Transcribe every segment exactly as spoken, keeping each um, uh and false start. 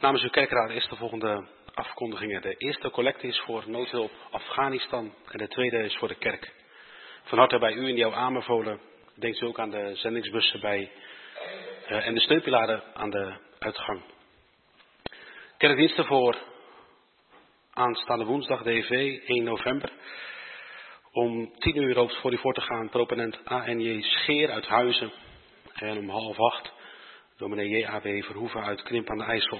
Namens uw kerkraad is de volgende afkondigingen. De eerste collecte is voor noodhulp Afghanistan en de tweede is voor de kerk. Van harte bij u in jouw aanbevolen. Denkt u ook aan de zendingsbussen bij uh, en de steunpilaren aan de uitgang. Kerkdiensten voor aanstaande woensdag D V één november. Om tien uur hoopt voor u voor te gaan proponent A N J Scheer uit Huizen. En om half acht dominee J A W Verhoeven uit Krimp aan de IJssel.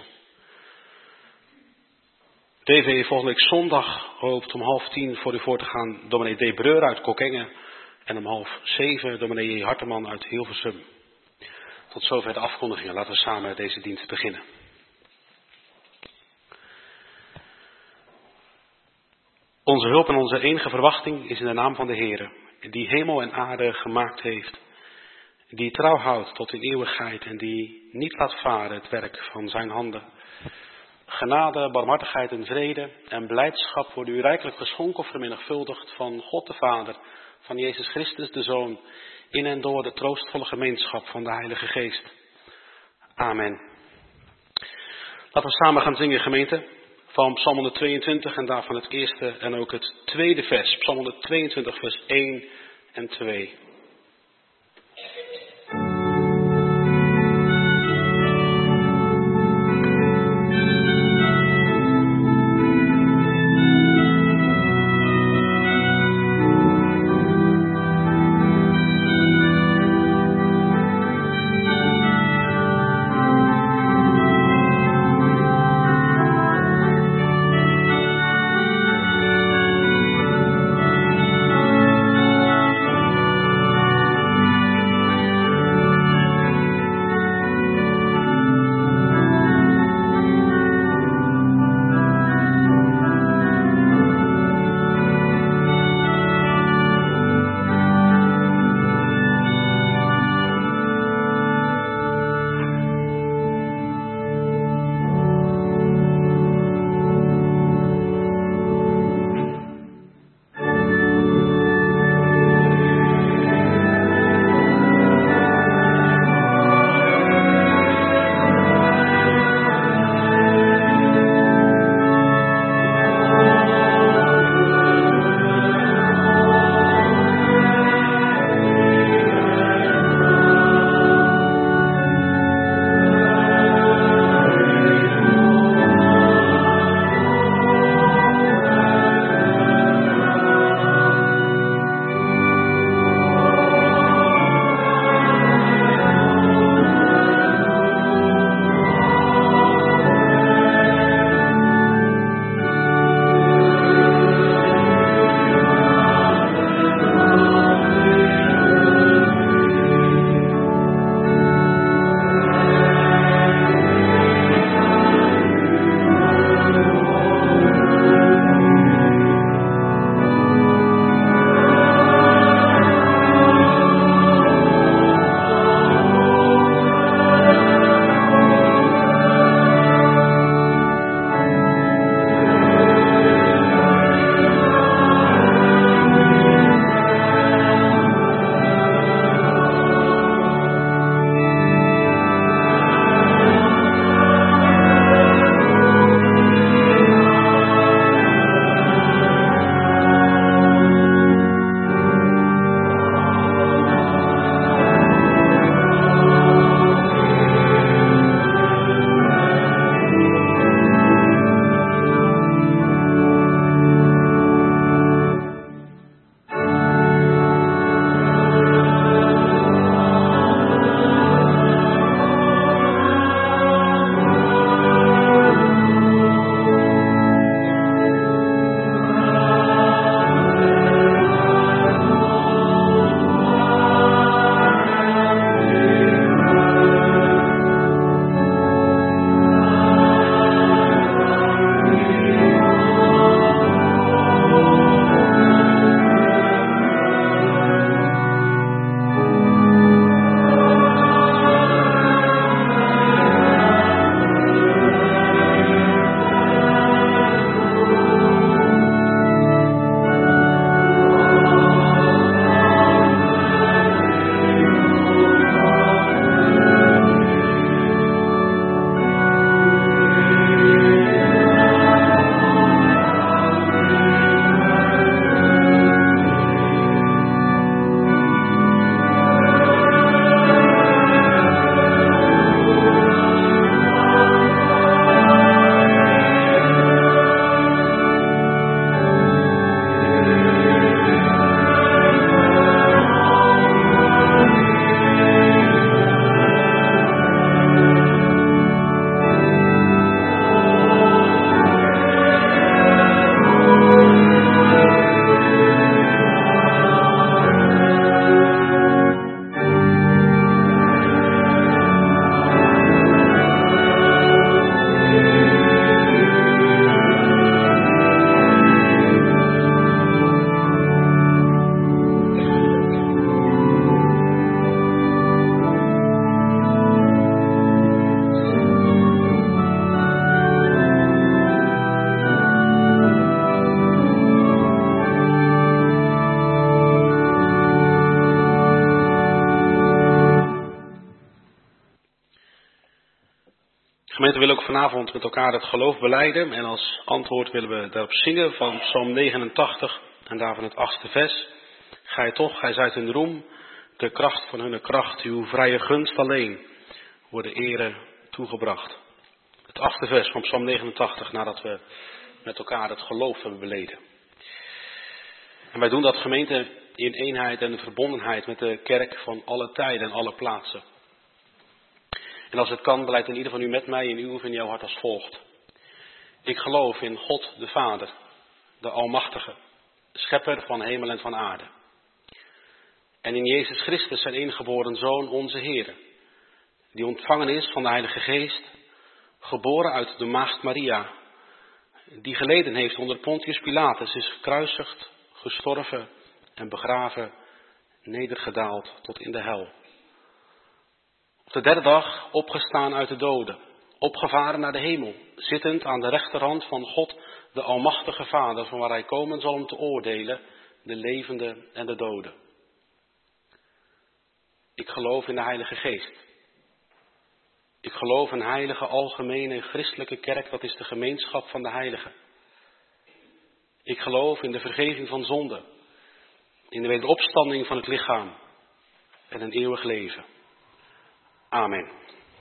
D V volgende week zondag hoopt om half tien voor u voor te gaan dominee D. Breur uit Kockengen. En om half zeven dominee J. Harteman uit Hilversum. Tot zover de afkondigingen. Laten we samen deze dienst beginnen. Onze hulp en onze enige verwachting is in de naam van de Heere, die hemel en aarde gemaakt heeft, die trouw houdt tot in eeuwigheid en die niet laat varen het werk van zijn handen. Genade, barmhartigheid en vrede en blijdschap worden u rijkelijk geschonken of vermenigvuldigd van God de Vader, van Jezus Christus de Zoon, in en door de troostvolle gemeenschap van de Heilige Geest. Amen. Laten we samen gaan zingen, gemeente, van Psalm honderdtweeëntwintig en daarvan het eerste en ook het tweede vers. Psalm honderdtweeëntwintig vers één en twee. Thank Gemeente, we willen ook vanavond met elkaar het geloof belijden. En als antwoord willen we daarop zingen van Psalm negenentachtig en daarvan het achtste vers. Gij toch, gij zijt hun roem, de kracht van hun kracht, uw vrije gunst alleen, worden ere toegebracht. Het achtste vers van Psalm negenentachtig, nadat we met elkaar het geloof hebben beleden. En wij doen dat, gemeente, in eenheid en verbondenheid met de kerk van alle tijden en alle plaatsen. En als het kan, beleidt in ieder van u met mij in uw of in jouw hart als volgt. Ik geloof in God de Vader, de Almachtige, schepper van hemel en van aarde. En in Jezus Christus, zijn enige Zoon, onze Heer, die ontvangen is van de Heilige Geest, geboren uit de maagd Maria, die geleden heeft onder Pontius Pilatus, is gekruisigd, gestorven en begraven, nedergedaald tot in de hel. Op de derde dag opgestaan uit de doden, opgevaren naar de hemel, zittend aan de rechterhand van God, de Almachtige Vader, van waar hij komen zal om te oordelen, de levenden en de doden. Ik geloof in de Heilige Geest. Ik geloof in een heilige, algemene, christelijke kerk, dat is de gemeenschap van de heiligen. Ik geloof in de vergeving van zonde, in de wederopstanding van het lichaam en een eeuwig leven. Amen.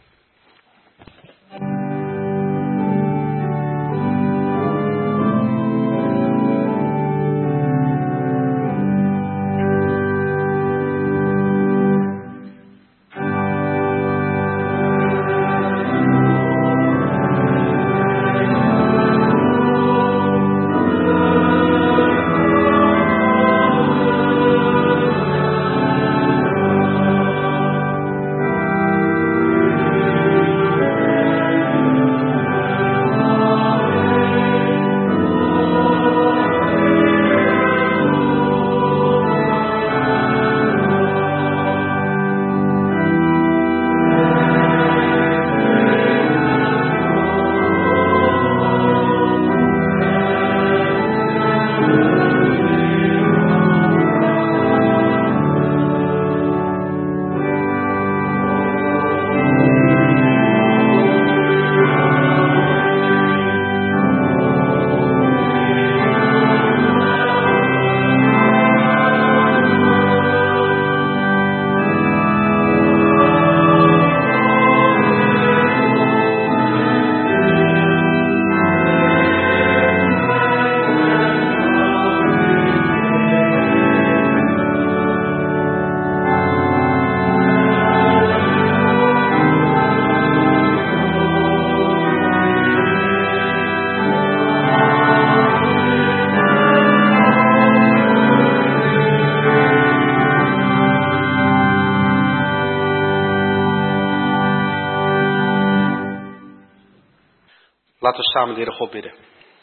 Laten we samen de Heere God bidden.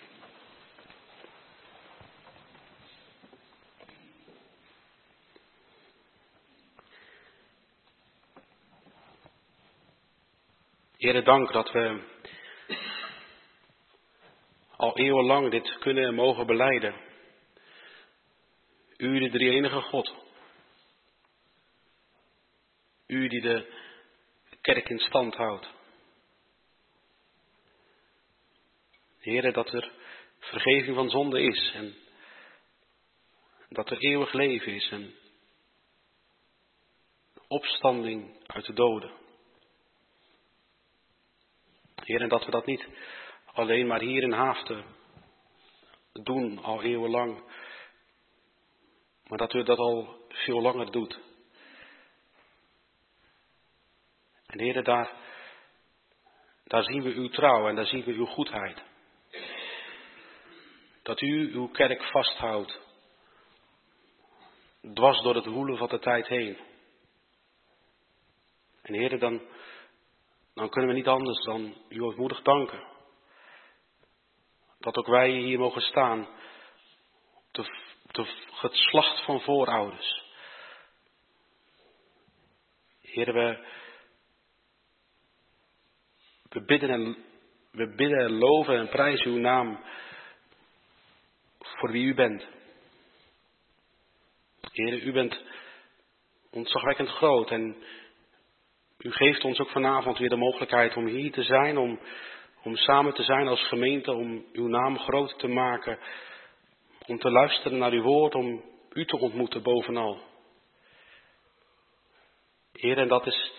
Heere, dank dat we al eeuwenlang dit kunnen en mogen belijden. U, de drie-enige God. U die de kerk in stand houdt. Heere, dat er vergeving van zonde is en dat er eeuwig leven is en opstanding uit de doden. Heere, dat we dat niet alleen maar hier in Haaften doen, al eeuwenlang, maar dat u dat al veel langer doet. En Heere, daar, daar zien we uw trouw en daar zien we uw goedheid. Dat u uw kerk vasthoudt, dwars door het woelen van de tijd heen. En Heere, dan, dan kunnen we niet anders dan u ootmoedig danken. Dat ook wij hier mogen staan, op de, de geslacht van voorouders. Heere, we, we, bidden en, we bidden en loven en prijzen uw naam voor wie u bent. Heere, u bent ontzagwekkend groot en U geeft ons ook vanavond weer de mogelijkheid om hier te zijn, om, om samen te zijn als gemeente, om uw naam groot te maken, om te luisteren naar uw woord, om u te ontmoeten bovenal. Heer, en dat is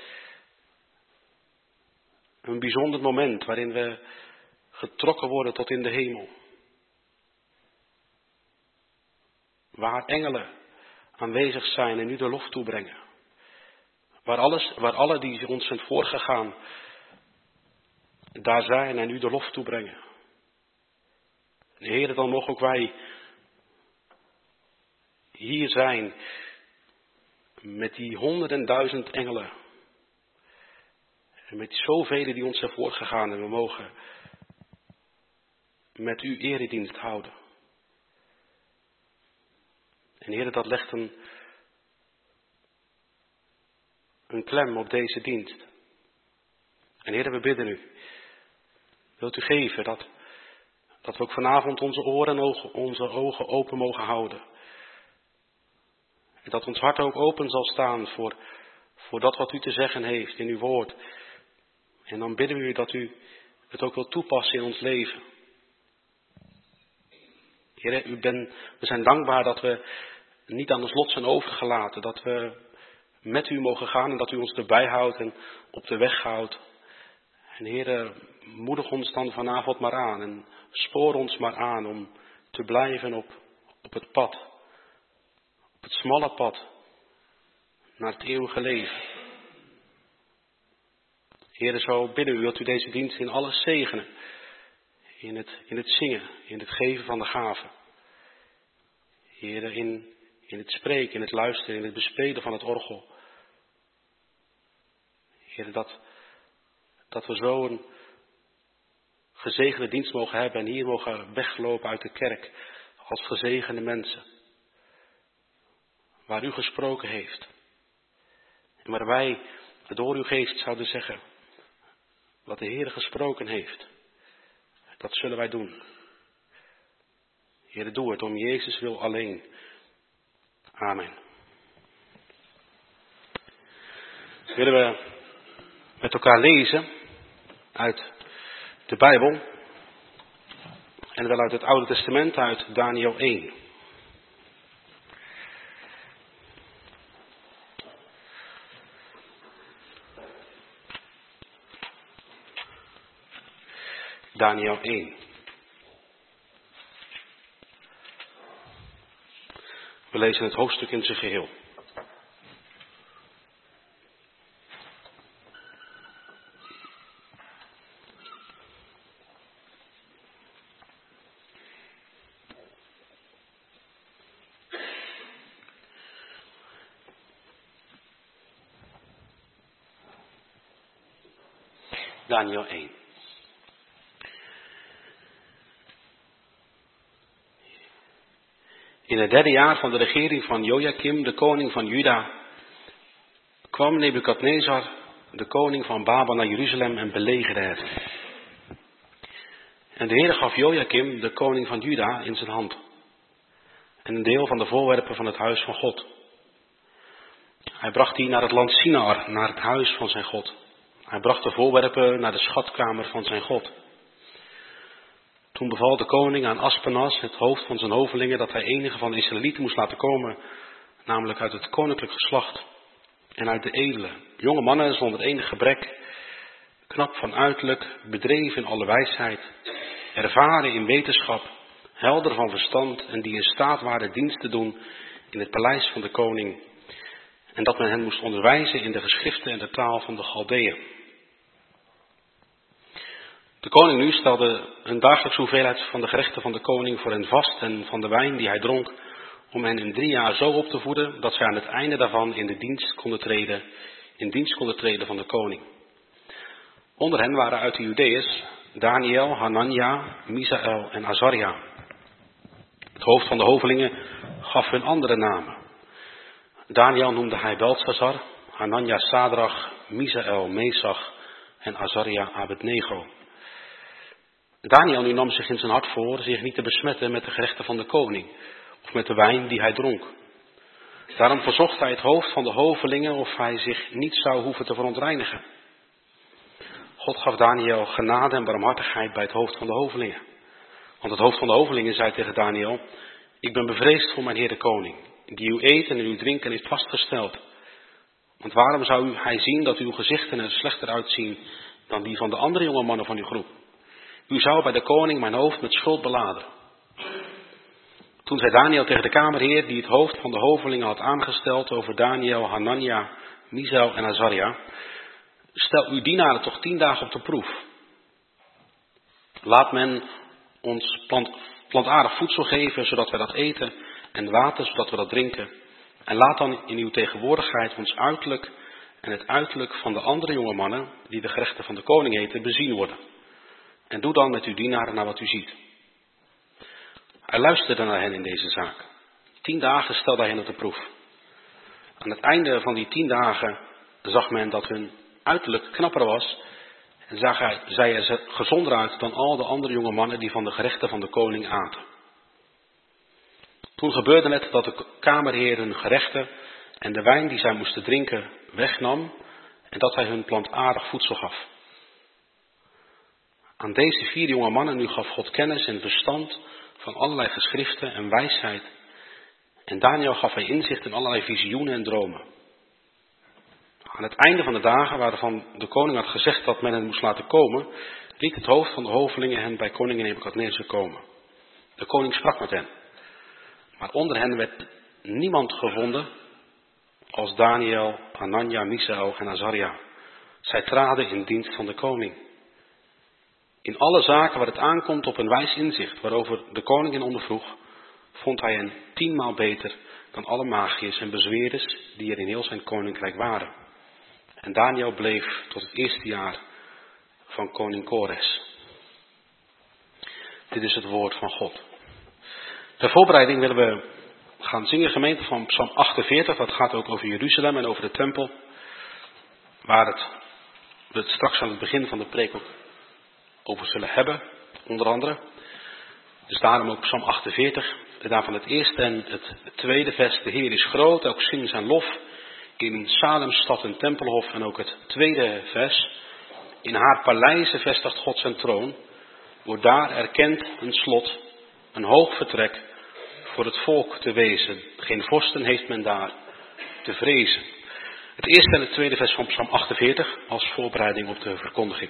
een bijzonder moment waarin we getrokken worden tot in de hemel. Waar engelen aanwezig zijn en u de lof toebrengen. Waar, alles, waar alle die ons zijn voorgegaan daar zijn en u de lof toebrengen. En Heer, dan mogen ook wij hier zijn met die honderden duizend engelen. En met zoveel die ons zijn voorgegaan en we mogen met u eredienst houden. En Heer, dat legt een, een klem op deze dienst. En Heer, we bidden u. Wilt u geven dat, dat we ook vanavond onze oren en ogen, onze ogen open mogen houden. En dat ons hart ook open zal staan voor, voor dat wat u te zeggen heeft in uw woord. En dan bidden we u dat u het ook wilt toepassen in ons leven. Heer, u ben, we zijn dankbaar dat we niet aan ons lot zijn overgelaten. Dat we met u mogen gaan en dat u ons erbij houdt en op de weg houdt. En Heer, moedig ons dan vanavond maar aan en spoor ons maar aan om te blijven op, op het pad. Op het smalle pad naar het eeuwige leven. Heer, zo bidden u wilt u deze dienst in alles zegenen. In het, in het zingen, in het geven van de gaven. Heer, in, in het spreken, in het luisteren, in het bespelen van het orgel. Heer, dat, dat we zo een gezegende dienst mogen hebben en hier mogen weglopen uit de kerk als gezegende mensen. Waar u gesproken heeft. En waar wij door uw geest zouden zeggen wat de Heer gesproken heeft. Dat zullen wij doen. Heer, doe het om Jezus wil alleen. Amen. Willen we met elkaar lezen uit de Bijbel. En wel uit het Oude Testament, uit Daniël één. Daniël één. We lezen het hoofdstuk in zijn geheel. Daniël één. In het derde jaar van de regering van Jojakim, de koning van Juda, kwam Nebukadnezar, de koning van Babel, naar Jeruzalem en belegerde het. En de Heer gaf Jojakim, de koning van Juda, in zijn hand. En een deel van de voorwerpen van het huis van God. Hij bracht die naar het land Sinaar, naar het huis van zijn God. Hij bracht de voorwerpen naar de schatkamer van zijn God. Toen beval de koning aan Aspenas, het hoofd van zijn hovelingen, dat hij enige van de Israëlieten moest laten komen, namelijk uit het koninklijk geslacht en uit de edele, jonge mannen zonder enig gebrek, knap van uiterlijk, bedreven in alle wijsheid, ervaren in wetenschap, helder van verstand en die in staat waren dienst te doen in het paleis van de koning, en dat men hen moest onderwijzen in de geschriften en de taal van de Galdeeën. De koning nu stelde een dagelijkse hoeveelheid van de gerechten van de koning voor hen vast en van de wijn die hij dronk, om hen in drie jaar zo op te voeden dat zij aan het einde daarvan in de dienst konden treden, in dienst konden treden van de koning. Onder hen waren uit de Judeërs Daniël, Hanania, Misaël en Azaria. Het hoofd van de hovelingen gaf hun andere namen. Daniël noemde hij Beltsazar, Hanania Sadrach, Misaël Mesach en Azaria Abednego. Daniël nu nam zich in zijn hart voor zich niet te besmetten met de gerechten van de koning, of met de wijn die hij dronk. Daarom verzocht hij het hoofd van de hovelingen of hij zich niet zou hoeven te verontreinigen. God gaf Daniel genade en barmhartigheid bij het hoofd van de hovelingen. Want het hoofd van de hovelingen zei tegen Daniel: ik ben bevreesd voor mijn heer de koning, die uw eten en uw drinken heeft vastgesteld. Want waarom zou u, hij zien dat uw gezichten er slechter uitzien dan die van de andere jonge mannen van uw groep? U zou bij de koning mijn hoofd met schuld beladen. Toen zei Daniel tegen de kamerheer die het hoofd van de hovelingen had aangesteld over Daniel, Hanania, Misael en Azaria: stel uw dienaren toch tien dagen op de proef. Laat men ons plant, plantaardig voedsel geven, zodat wij dat eten, en water, zodat we dat drinken. En laat dan in uw tegenwoordigheid ons uiterlijk en het uiterlijk van de andere jonge mannen, die de gerechten van de koning heten, bezien worden. En doe dan met uw dienaren naar wat u ziet. Hij luisterde naar hen in deze zaak. Tien dagen stelde hij hen op de proef. Aan het einde van die tien dagen zag men dat hun uiterlijk knapper was en zag hij, zij er gezonder uit dan al de andere jonge mannen die van de gerechten van de koning aten. Toen gebeurde het dat de kamerheer hun gerechten en de wijn die zij moesten drinken wegnam en dat hij hun plantaardig voedsel gaf. Aan deze vier jonge mannen nu gaf God kennis en verstand van allerlei geschriften en wijsheid. En Daniel gaf hij inzicht in allerlei visioenen en dromen. Aan het einde van de dagen waarvan de koning had gezegd dat men hen moest laten komen, liet het hoofd van de hovelingen hen bij koning Nebukadnezar komen. De koning sprak met hen. Maar onder hen werd niemand gevonden als Daniel, Hanania, Misael en Azaria. Zij traden in dienst van de koning. In alle zaken waar het aankomt op een wijs inzicht, waarover de koning hen ondervroeg, vond hij hen tienmaal beter dan alle magiërs en bezweerders die er in heel zijn koninkrijk waren. En Daniel bleef tot het eerste jaar van koning Kores. Dit is het woord van God. Ter voorbereiding willen we gaan zingen, gemeente, van Psalm achtenveertig. Dat gaat ook over Jeruzalem en over de tempel. Waar het, we het straks aan het begin van de preek ook over zullen hebben, onder andere. Dus daarom ook Psalm achtenveertig. En daarvan het eerste en het tweede vers. De Heer is groot, ook zingen zijn lof. In Salem stad een tempelhof. En ook het tweede vers. In haar paleizen vestigt God zijn troon. Wordt daar erkend een slot, een hoog vertrek voor het volk te wezen. Geen vorsten heeft men daar te vrezen. Het eerste en het tweede vers van Psalm achtenveertig als voorbereiding op de verkondiging.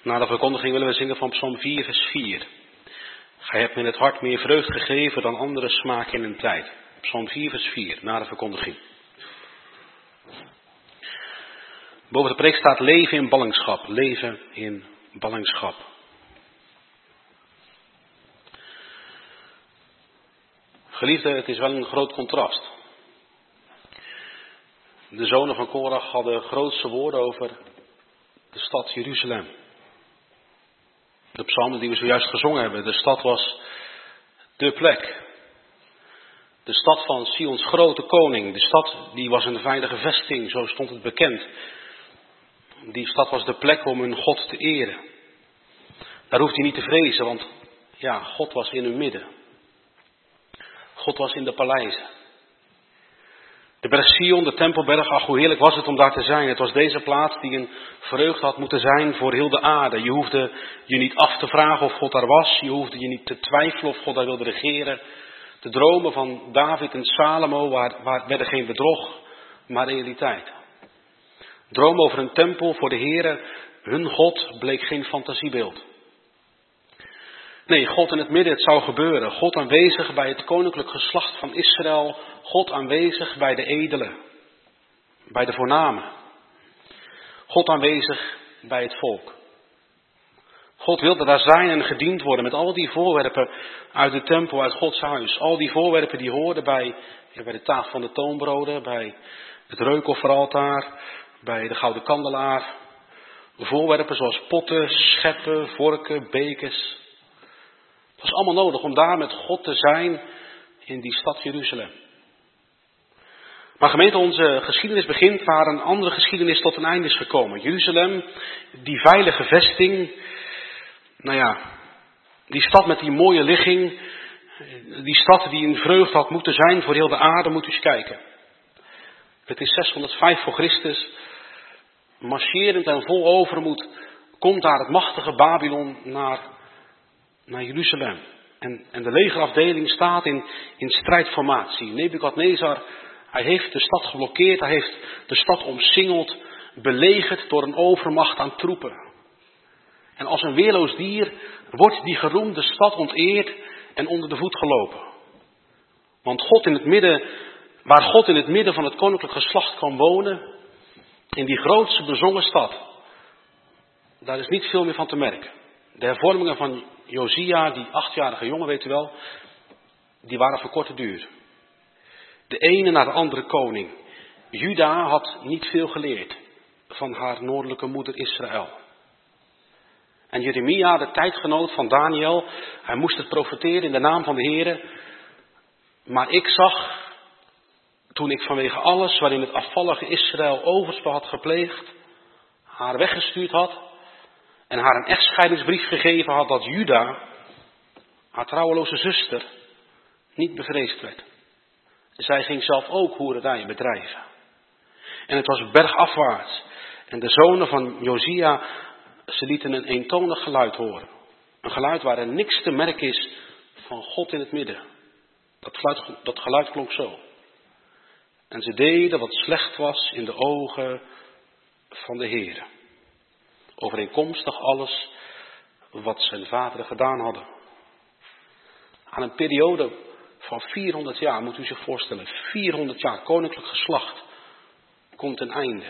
Na de verkondiging willen we zingen van Psalm vier, vers vier. Gij hebt me in het hart meer vreugd gegeven dan andere smaak in een tijd. Psalm vier, vers vier, na de verkondiging. Boven de preek staat leven in ballingschap. Leven in ballingschap. Geliefden, het is wel een groot contrast. De zonen van Korach hadden grootste woorden over de stad Jeruzalem. De psalmen die we zojuist gezongen hebben. De stad was de plek. De stad van Sions grote koning. De stad die was een veilige vesting, zo stond het bekend. Die stad was de plek om hun God te eren. Daar hoeft hij niet te vrezen, want ja, God was in hun midden. God was in de paleizen. De berg Sion, de tempelberg, ach hoe heerlijk was het om daar te zijn. Het was deze plaats die een vreugde had moeten zijn voor heel de aarde. Je hoefde je niet af te vragen of God daar was. Je hoefde je niet te twijfelen of God daar wilde regeren. De dromen van David en Salomo waar, waar werden geen bedrog, maar realiteit. Dromen over een tempel voor de Heere, hun God, bleek geen fantasiebeeld. Nee, God in het midden, het zou gebeuren. God aanwezig bij het koninklijk geslacht van Israël. God aanwezig bij de edelen. Bij de voornamen. God aanwezig bij het volk. God wilde daar zijn en gediend worden met al die voorwerpen uit de tempel, uit Gods huis. Al die voorwerpen die hoorden bij, ja, bij de tafel van de toonbroden, bij het reukofferaltaar, bij de gouden kandelaar. Voorwerpen zoals potten, scheppen, vorken, bekers. Het was allemaal nodig om daar met God te zijn in die stad Jeruzalem. Maar gemeente, onze geschiedenis begint waar een andere geschiedenis tot een einde is gekomen. Jeruzalem, die veilige vesting, nou ja, die stad met die mooie ligging, die stad die een vreugde had moeten zijn voor heel de aarde, moet u eens kijken. Het is zeshonderdvijf voor Christus, marcherend en vol overmoed, komt daar het machtige Babylon naar, naar Jeruzalem. En, en de legerafdeling staat in, in strijdformatie. Nebukadnezar, hij heeft de stad geblokkeerd, hij heeft de stad omsingeld, belegerd door een overmacht aan troepen. En als een weerloos dier wordt die geroemde stad onteerd en onder de voet gelopen. Want God in het midden, waar God in het midden van het koninklijk geslacht kwam wonen, in die grootste bezongen stad, daar is niet veel meer van te merken. De hervormingen van Josia, die achtjarige jongen, weet u wel, die waren van korte duur. De ene naar de andere koning. Juda had niet veel geleerd van haar noordelijke moeder Israël. En Jeremia, de tijdgenoot van Daniel, hij moest het profeteren in de naam van de Heere. Maar ik zag, toen ik vanwege alles waarin het afvallige Israël overspel had gepleegd, haar weggestuurd had en haar een echtscheidingsbrief gegeven had, dat Juda, haar trouweloze zuster, niet bevreesd werd. Zij ging zelf ook hoererijen bedrijven. En het was bergafwaarts. En de zonen van Josia, ze lieten een eentonig geluid horen. Een geluid waar er niks te merken is van God in het midden. Dat geluid, dat geluid klonk zo. En ze deden wat slecht was in de ogen van de Heere. Overeenkomstig alles wat zijn vaderen gedaan hadden. Aan een periode van vierhonderd jaar, moet u zich voorstellen. vierhonderd jaar koninklijk geslacht komt een einde.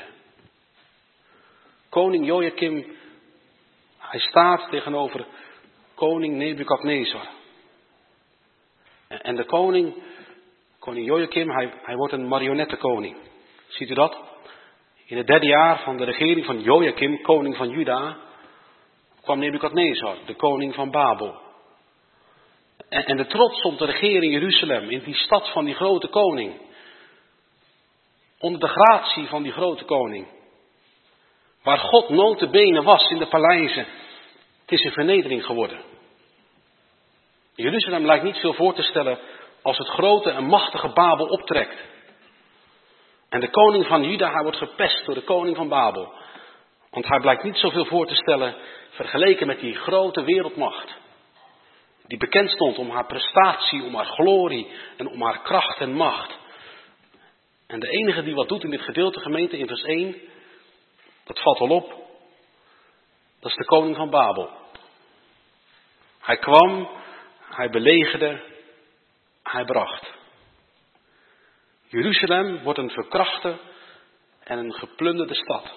Koning Jojakim, hij staat tegenover koning Nebukadnezar. En de koning, koning Jojakim, hij, hij wordt een marionettenkoning. Ziet u dat? In het derde jaar van de regering van Jojakim, koning van Juda, kwam Nebukadnezar, de koning van Babel. En, en de trots om te regeren in Jeruzalem, in die stad van die grote koning. Onder de gratie van die grote koning. Waar God nota bene was in de paleizen. Het is een vernedering geworden. Jeruzalem lijkt niet veel voor te stellen als het grote en machtige Babel optrekt. En de koning van Juda, hij wordt gepest door de koning van Babel. Want hij blijkt niet zoveel voor te stellen vergeleken met die grote wereldmacht. Die bekend stond om haar prestatie, om haar glorie en om haar kracht en macht. En de enige die wat doet in dit gedeelte, gemeente, in vers één, dat valt al op. Dat is de koning van Babel. Hij kwam, hij belegerde, hij bracht. Jeruzalem wordt een verkrachte en een geplunderde stad.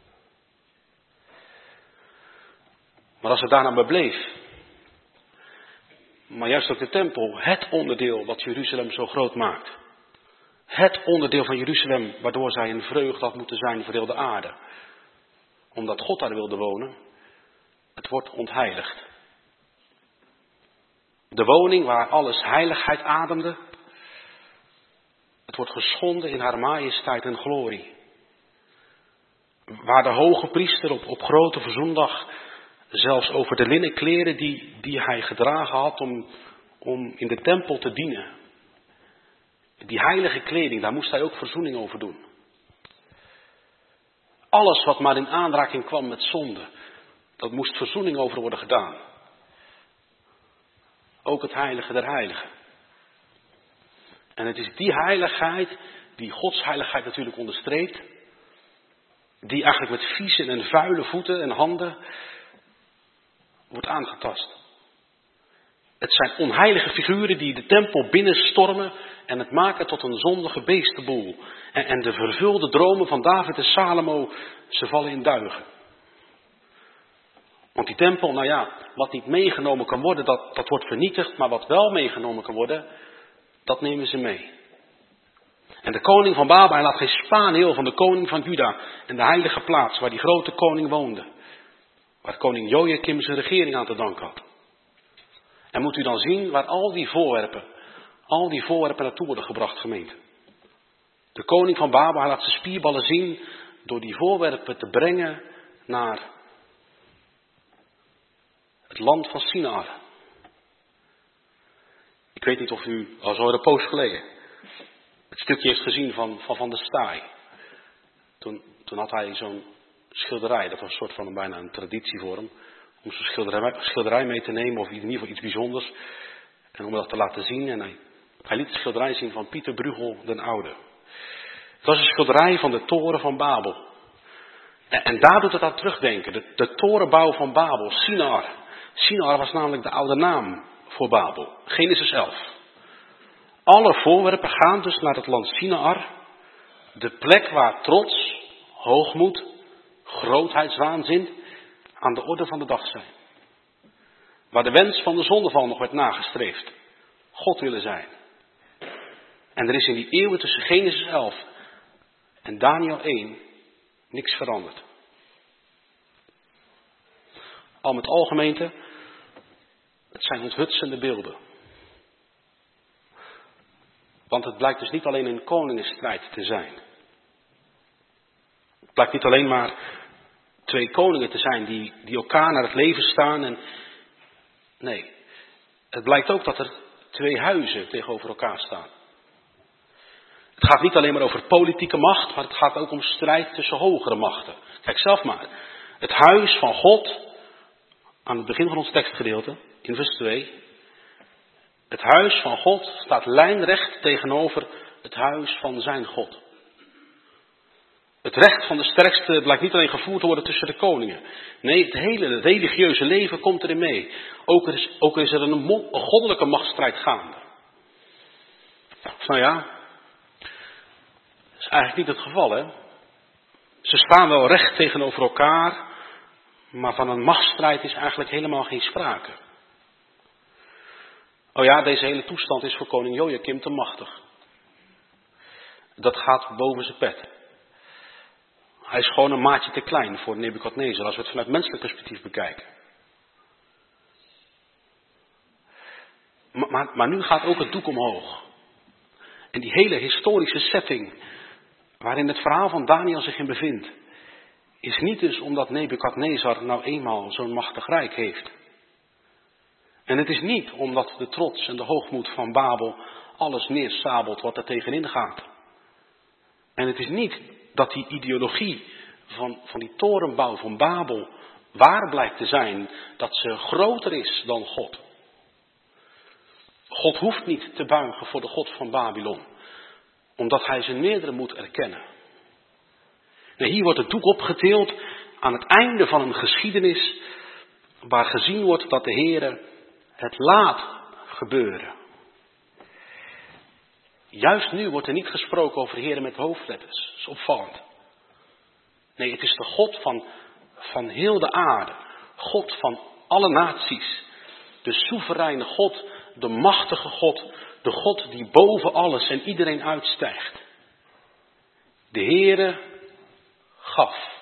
Maar als het daarna maar bleef, maar juist ook de tempel, het onderdeel wat Jeruzalem zo groot maakt. Het onderdeel van Jeruzalem waardoor zij een vreugde had moeten zijn voor heel de aarde. Omdat God daar wilde wonen, het wordt ontheiligd. De woning waar alles heiligheid ademde, het wordt geschonden in haar majesteit en glorie. Waar de hoge priester op, op grote verzoendag zelfs over de linnen kleren die, die hij gedragen had om, om in de tempel te dienen. Die heilige kleding, daar moest hij ook verzoening over doen. Alles wat maar in aanraking kwam met zonde, dat moest verzoening over worden gedaan. Ook het heilige der heiligen. En het is die heiligheid, die Gods heiligheid natuurlijk onderstreept, die eigenlijk met vieze en vuile voeten en handen wordt aangetast. Het zijn onheilige figuren die de tempel binnenstormen en het maken tot een zondige beestenboel. En, en de vervulde dromen van David en Salomo, ze vallen in duigen. Want die tempel, nou ja, wat niet meegenomen kan worden, dat, dat wordt vernietigd. Maar wat wel meegenomen kan worden, dat nemen ze mee. En de koning van Babel, hij laat geen spaan heel van de koning van Juda en de heilige plaats waar die grote koning woonde. Waar koning Jojakim zijn regering aan te danken had. En moet u dan zien waar al die voorwerpen, al die voorwerpen naartoe worden gebracht, gemeente. De koning van Babel, hij laat zijn spierballen zien door die voorwerpen te brengen naar het land van Sinaar. Ik weet niet of u al zo een poos geleden het stukje heeft gezien van Van, van der Staaij. Toen, toen had hij zo'n schilderij, dat was een soort van een, bijna een traditie voor hem. Om zo'n schilderij, schilderij mee te nemen of in ieder geval iets bijzonders. En om dat te laten zien. En hij, hij liet de schilderij zien van Pieter Bruegel den Oude. Het was een schilderij van de toren van Babel. En, en daar doet het aan terugdenken. De, de torenbouw van Babel, Sinaar. Sinaar was namelijk de oude naam voor Babel. Genesis elf. Alle voorwerpen gaan dus naar het land Sinaar. De plek waar trots, hoogmoed, grootheidswaanzin aan de orde van de dag zijn. Waar de wens van de zondeval nog werd nagestreefd. God willen zijn. En er is in die eeuwen tussen Genesis elf en Daniel één niks veranderd. Al met al, gemeente, het zijn onthutsende beelden. Want het blijkt dus niet alleen een koningenstrijd te zijn. Het blijkt niet alleen maar twee koningen te zijn die, die elkaar naar het leven staan. En nee, het blijkt ook dat er twee huizen tegenover elkaar staan. Het gaat niet alleen maar over politieke macht, maar het gaat ook om strijd tussen hogere machten. Kijk zelf maar. Het huis van God, aan het begin van ons tekstgedeelte, in vers twee. Het huis van God staat lijnrecht tegenover het huis van zijn God. Het recht van de sterkste blijkt niet alleen gevoerd te worden tussen de koningen. Nee, het hele religieuze leven komt erin mee. Ook is, ook is er een, een goddelijke machtsstrijd gaande. Nou ja, dat is eigenlijk niet het geval, hè. Ze staan wel recht tegenover elkaar, maar van een machtsstrijd is eigenlijk helemaal geen sprake. Oh ja, deze hele toestand is voor koning Jojakim te machtig. Dat gaat boven zijn pet. Hij is gewoon een maatje te klein voor Nebukadnezar als we het vanuit menselijk perspectief bekijken. Maar, maar, maar nu gaat ook het doek omhoog. En die hele historische setting waarin het verhaal van Daniel zich in bevindt, is niet dus omdat Nebukadnezar nou eenmaal zo'n machtig rijk heeft. En het is niet omdat de trots en de hoogmoed van Babel alles neersabelt wat er tegenin gaat. En het is niet dat die ideologie van, van die torenbouw van Babel waar blijkt te zijn, dat ze groter is dan God. God hoeft niet te buigen voor de God van Babylon, omdat hij zijn meerdere moet erkennen. En hier wordt het doek opgetild aan het einde van een geschiedenis waar gezien wordt dat de Heere het laat gebeuren. Juist nu wordt er niet gesproken over Heere met hoofdletters. Dat is opvallend. Nee, het is de God van, van heel de aarde. God van alle naties. De soevereine God, de machtige God. De God die boven alles en iedereen uitstijgt. De Heere gaf.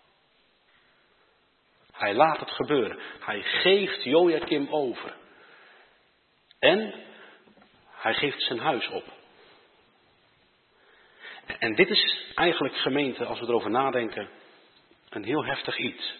Hij laat het gebeuren. Hij geeft Jojakim over. En hij geeft zijn huis op. En dit is eigenlijk, gemeente, als we erover nadenken, een heel heftig iets.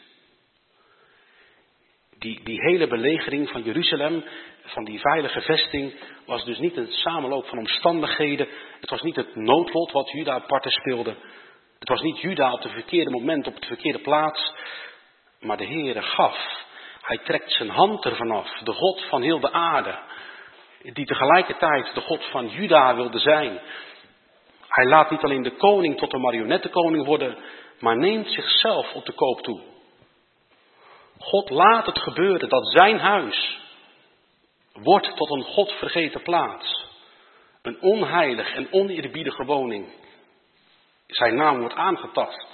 Die, die hele belegering van Jeruzalem, van die veilige vesting, was dus niet een samenloop van omstandigheden. Het was niet het noodlot wat Juda parten speelde. Het was niet Juda op het verkeerde moment, op de verkeerde plaats. Maar de Heere gaf. Hij trekt zijn hand ervan af. De God van heel de aarde. Die tegelijkertijd de God van Juda wilde zijn. Hij laat niet alleen de koning tot een marionettenkoning worden, maar neemt zichzelf op de koop toe. God laat het gebeuren dat zijn huis wordt tot een godvergeten plaats. Een onheilig en oneerbiedige woning. Zijn naam wordt aangetast.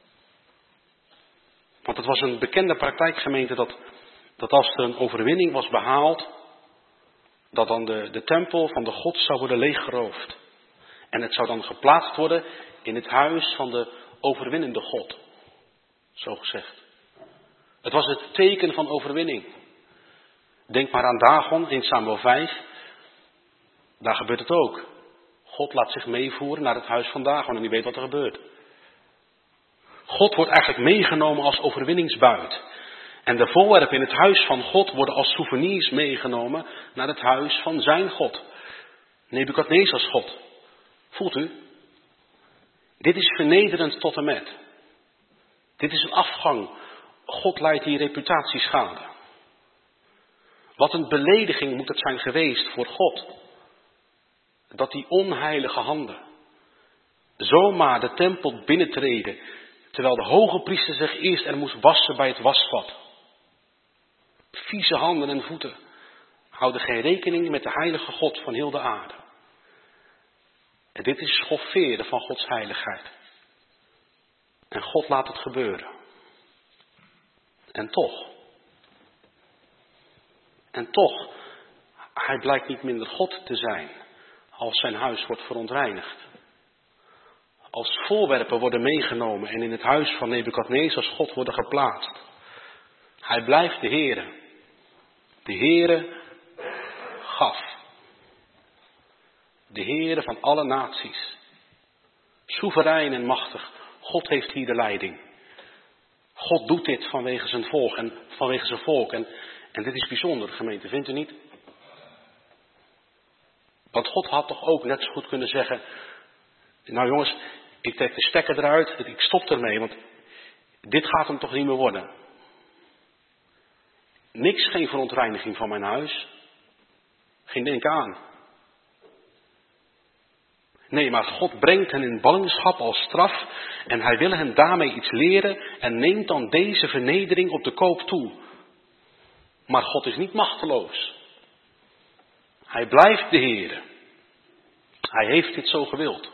Want het was een bekende praktijkgemeente dat, dat als er een overwinning was behaald, dat dan de, de tempel van de God zou worden leeggeroofd. En het zou dan geplaatst worden in het huis van de overwinnende God. Zo gezegd. Het was het teken van overwinning. Denk maar aan Dagon in Samuel vijf. Daar gebeurt het ook. God laat zich meevoeren naar het huis van Dagon en die weet wat er gebeurt. God wordt eigenlijk meegenomen als overwinningsbuit. En de voorwerpen in het huis van God worden als souvenirs meegenomen naar het huis van zijn God. Nebukadnezars God. Voelt u? Dit is vernederend tot en met. Dit is een afgang. God leidt die reputatieschade. Wat een belediging moet het zijn geweest voor God. Dat die onheilige handen zomaar de tempel binnentreden, terwijl de hoge priester zich eerst er moest wassen bij het wasvat. Vieze handen en voeten houden geen rekening met de heilige God van heel de aarde. En dit is schofferen van Gods heiligheid. En God laat het gebeuren. En toch. En toch. Hij blijkt niet minder God te zijn. Als zijn huis wordt verontreinigd. Als voorwerpen worden meegenomen en in het huis van Nebukadnezars God worden geplaatst. Hij blijft de Heere. De Heere gaf. De Heere van alle naties. Soeverein en machtig. God heeft hier de leiding. God doet dit vanwege zijn volk en vanwege zijn volk. En, en dit is bijzonder, gemeente, vindt u niet? Want God had toch ook net zo goed kunnen zeggen, nou jongens, ik trek de stekker eruit, ik stop ermee, want dit gaat hem toch niet meer worden. Niks, geen verontreiniging van mijn huis. Geen denk aan. Nee, maar God brengt hen in ballingschap als straf en hij wil hen daarmee iets leren en neemt dan deze vernedering op de koop toe. Maar God is niet machteloos. Hij blijft de Heere. Hij heeft dit zo gewild.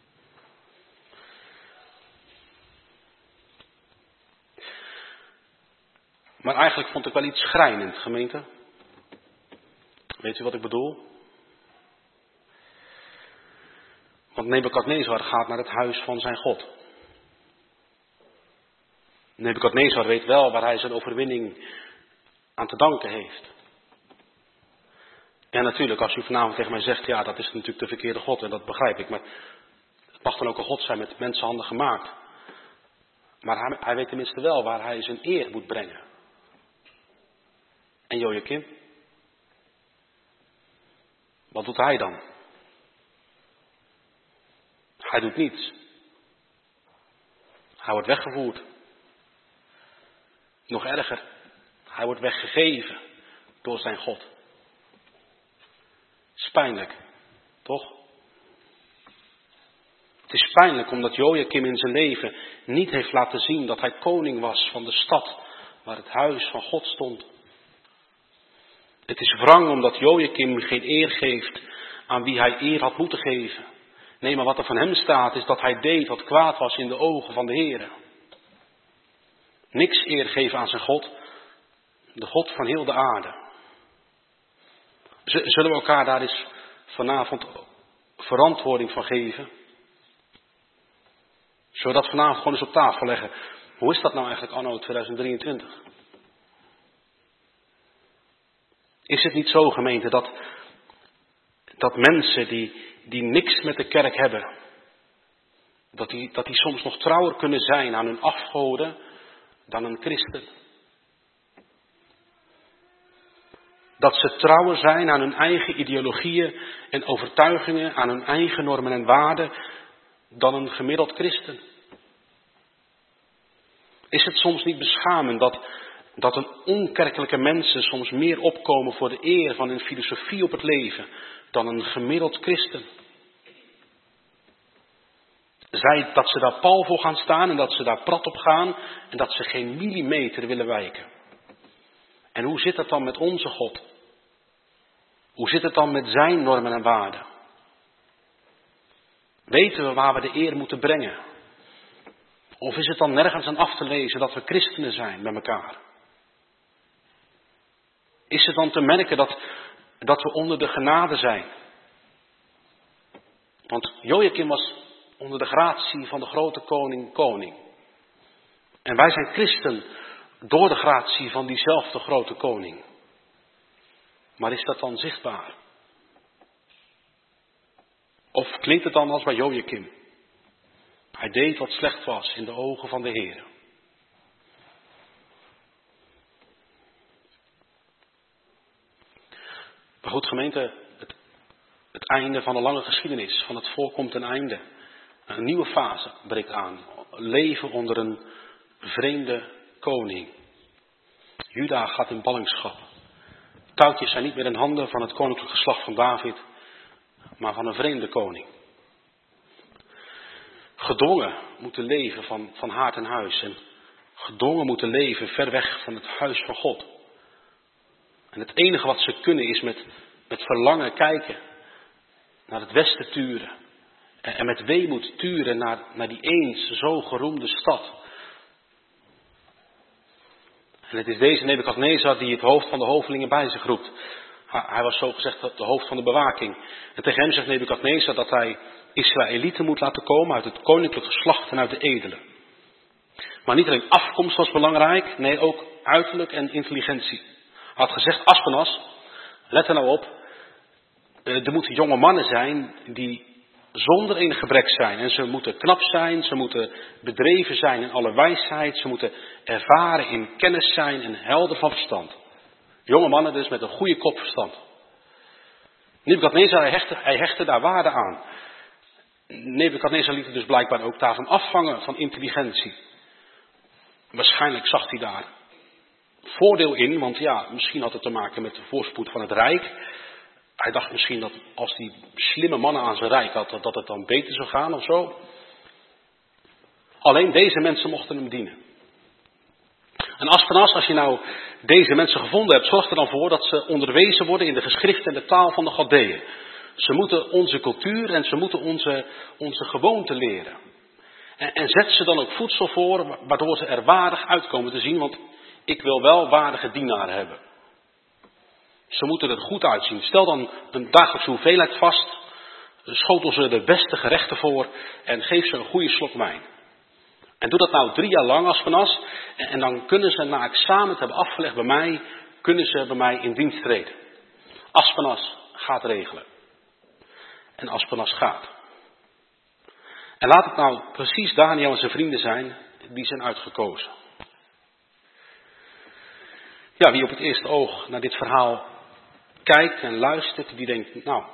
Maar eigenlijk vond ik wel iets schrijnend, gemeente. Weet u wat ik bedoel? Want Nebukadnezar gaat naar het huis van zijn God. Nebukadnezar weet wel waar hij zijn overwinning aan te danken heeft. En natuurlijk, als u vanavond tegen mij zegt, ja, dat is natuurlijk de verkeerde God, en dat begrijp ik. Maar het mag dan ook een God zijn met mensenhanden gemaakt. Maar hij, hij weet tenminste wel waar hij zijn eer moet brengen. En Jojakim? Wat doet hij dan? Hij doet niets. Hij wordt weggevoerd. Nog erger, hij wordt weggegeven door zijn God. Is pijnlijk, toch? Het is pijnlijk omdat Jojakim in zijn leven niet heeft laten zien dat hij koning was van de stad waar het huis van God stond. Het is wrang omdat Jojakim geen eer geeft aan wie hij eer had moeten geven. Nee, maar wat er van hem staat is dat hij deed wat kwaad was in de ogen van de Heere. Niks eer geven aan zijn God, de God van heel de aarde. Zullen we elkaar daar eens vanavond verantwoording van geven? Zullen we dat vanavond gewoon eens op tafel leggen? Hoe is dat nou eigenlijk anno tweeduizend drieëntwintig? Is het niet zo, gemeente, dat, dat mensen die, die niks met de kerk hebben, dat die, dat die soms nog trouwer kunnen zijn aan hun afgoden dan een christen? Dat ze trouwer zijn aan hun eigen ideologieën en overtuigingen, aan hun eigen normen en waarden, dan een gemiddeld christen? Is het soms niet beschamend dat, dat een onkerkelijke mensen soms meer opkomen voor de eer van hun filosofie op het leven dan een gemiddeld christen? Zij dat ze daar pal voor gaan staan en dat ze daar prat op gaan en dat ze geen millimeter willen wijken. En hoe zit het dan met onze God? Hoe zit het dan met zijn normen en waarden? Weten we waar we de eer moeten brengen? Of is het dan nergens aan af te lezen dat we christenen zijn met elkaar? Is het dan te merken dat, dat we onder de genade zijn? Want Jojakim was onder de gratie van de grote koning koning. En wij zijn christen door de gratie van diezelfde grote koning. Maar is dat dan zichtbaar? Of klinkt het dan als bij Jojakim? Hij deed wat slecht was in de ogen van de Heer. Maar goed, gemeente, het, het einde van een lange geschiedenis van het volk komt ten einde. Een nieuwe fase breekt aan. Leven onder een vreemde koning. Juda gaat in ballingschap. Touwtjes zijn niet meer in handen van het koninklijk geslacht van David, maar van een vreemde koning. Gedwongen moeten leven van, van haard en huis. En gedwongen moeten leven ver weg van het huis van God. En het enige wat ze kunnen is met, met verlangen kijken. Naar het westen turen. En, en met weemoed turen naar, naar die eens zo geroemde stad. En het is deze Nebukadnezar die het hoofd van de hovelingen bij zich roept. Hij was zogezegd het hoofd van de bewaking. En tegen hem zegt Nebukadnezar dat hij Israëlieten moet laten komen uit het koninklijk geslacht en uit de edelen. Maar niet alleen afkomst was belangrijk, nee ook uiterlijk en intelligentie. Hij had gezegd, Aspenas, let er nou op, er moeten jonge mannen zijn die zonder enig gebrek zijn. En ze moeten knap zijn, ze moeten bedreven zijn in alle wijsheid, ze moeten ervaren in kennis zijn en helder van verstand. Jonge mannen dus met een goede kopverstand. Nebukadnezar, hij hechtte, hij hechtte daar waarde aan. Nebukadnezar liet het dus blijkbaar ook daarvan afvangen van intelligentie. Waarschijnlijk zag hij daar voordeel in, want ja, misschien had het te maken met de voorspoed van het rijk. Hij dacht misschien dat als hij slimme mannen aan zijn rijk had, dat het dan beter zou gaan of zo. Alleen deze mensen mochten hem dienen. En Aspenas, als je nou deze mensen gevonden hebt, zorg er dan voor dat ze onderwezen worden in de geschriften en de taal van de Galdeeën. Ze moeten onze cultuur en ze moeten onze, onze gewoonten leren. En, en zet ze dan ook voedsel voor, waardoor ze er waardig uitkomen te zien, want ik wil wel waardige dienaren hebben. Ze moeten er goed uitzien. Stel dan een dagelijkse hoeveelheid vast, schotel ze de beste gerechten voor en geef ze een goede slok wijn. En doe dat nou drie jaar lang, Aspenas, en, en dan kunnen ze na examen te hebben afgelegd bij mij, kunnen ze bij mij in dienst treden. Aspenas gaat regelen. En Aspenas gaat. En laat het nou precies Daniel en zijn vrienden zijn, die zijn uitgekozen. Ja, wie op het eerste oog naar dit verhaal kijkt en luistert, die denkt, nou,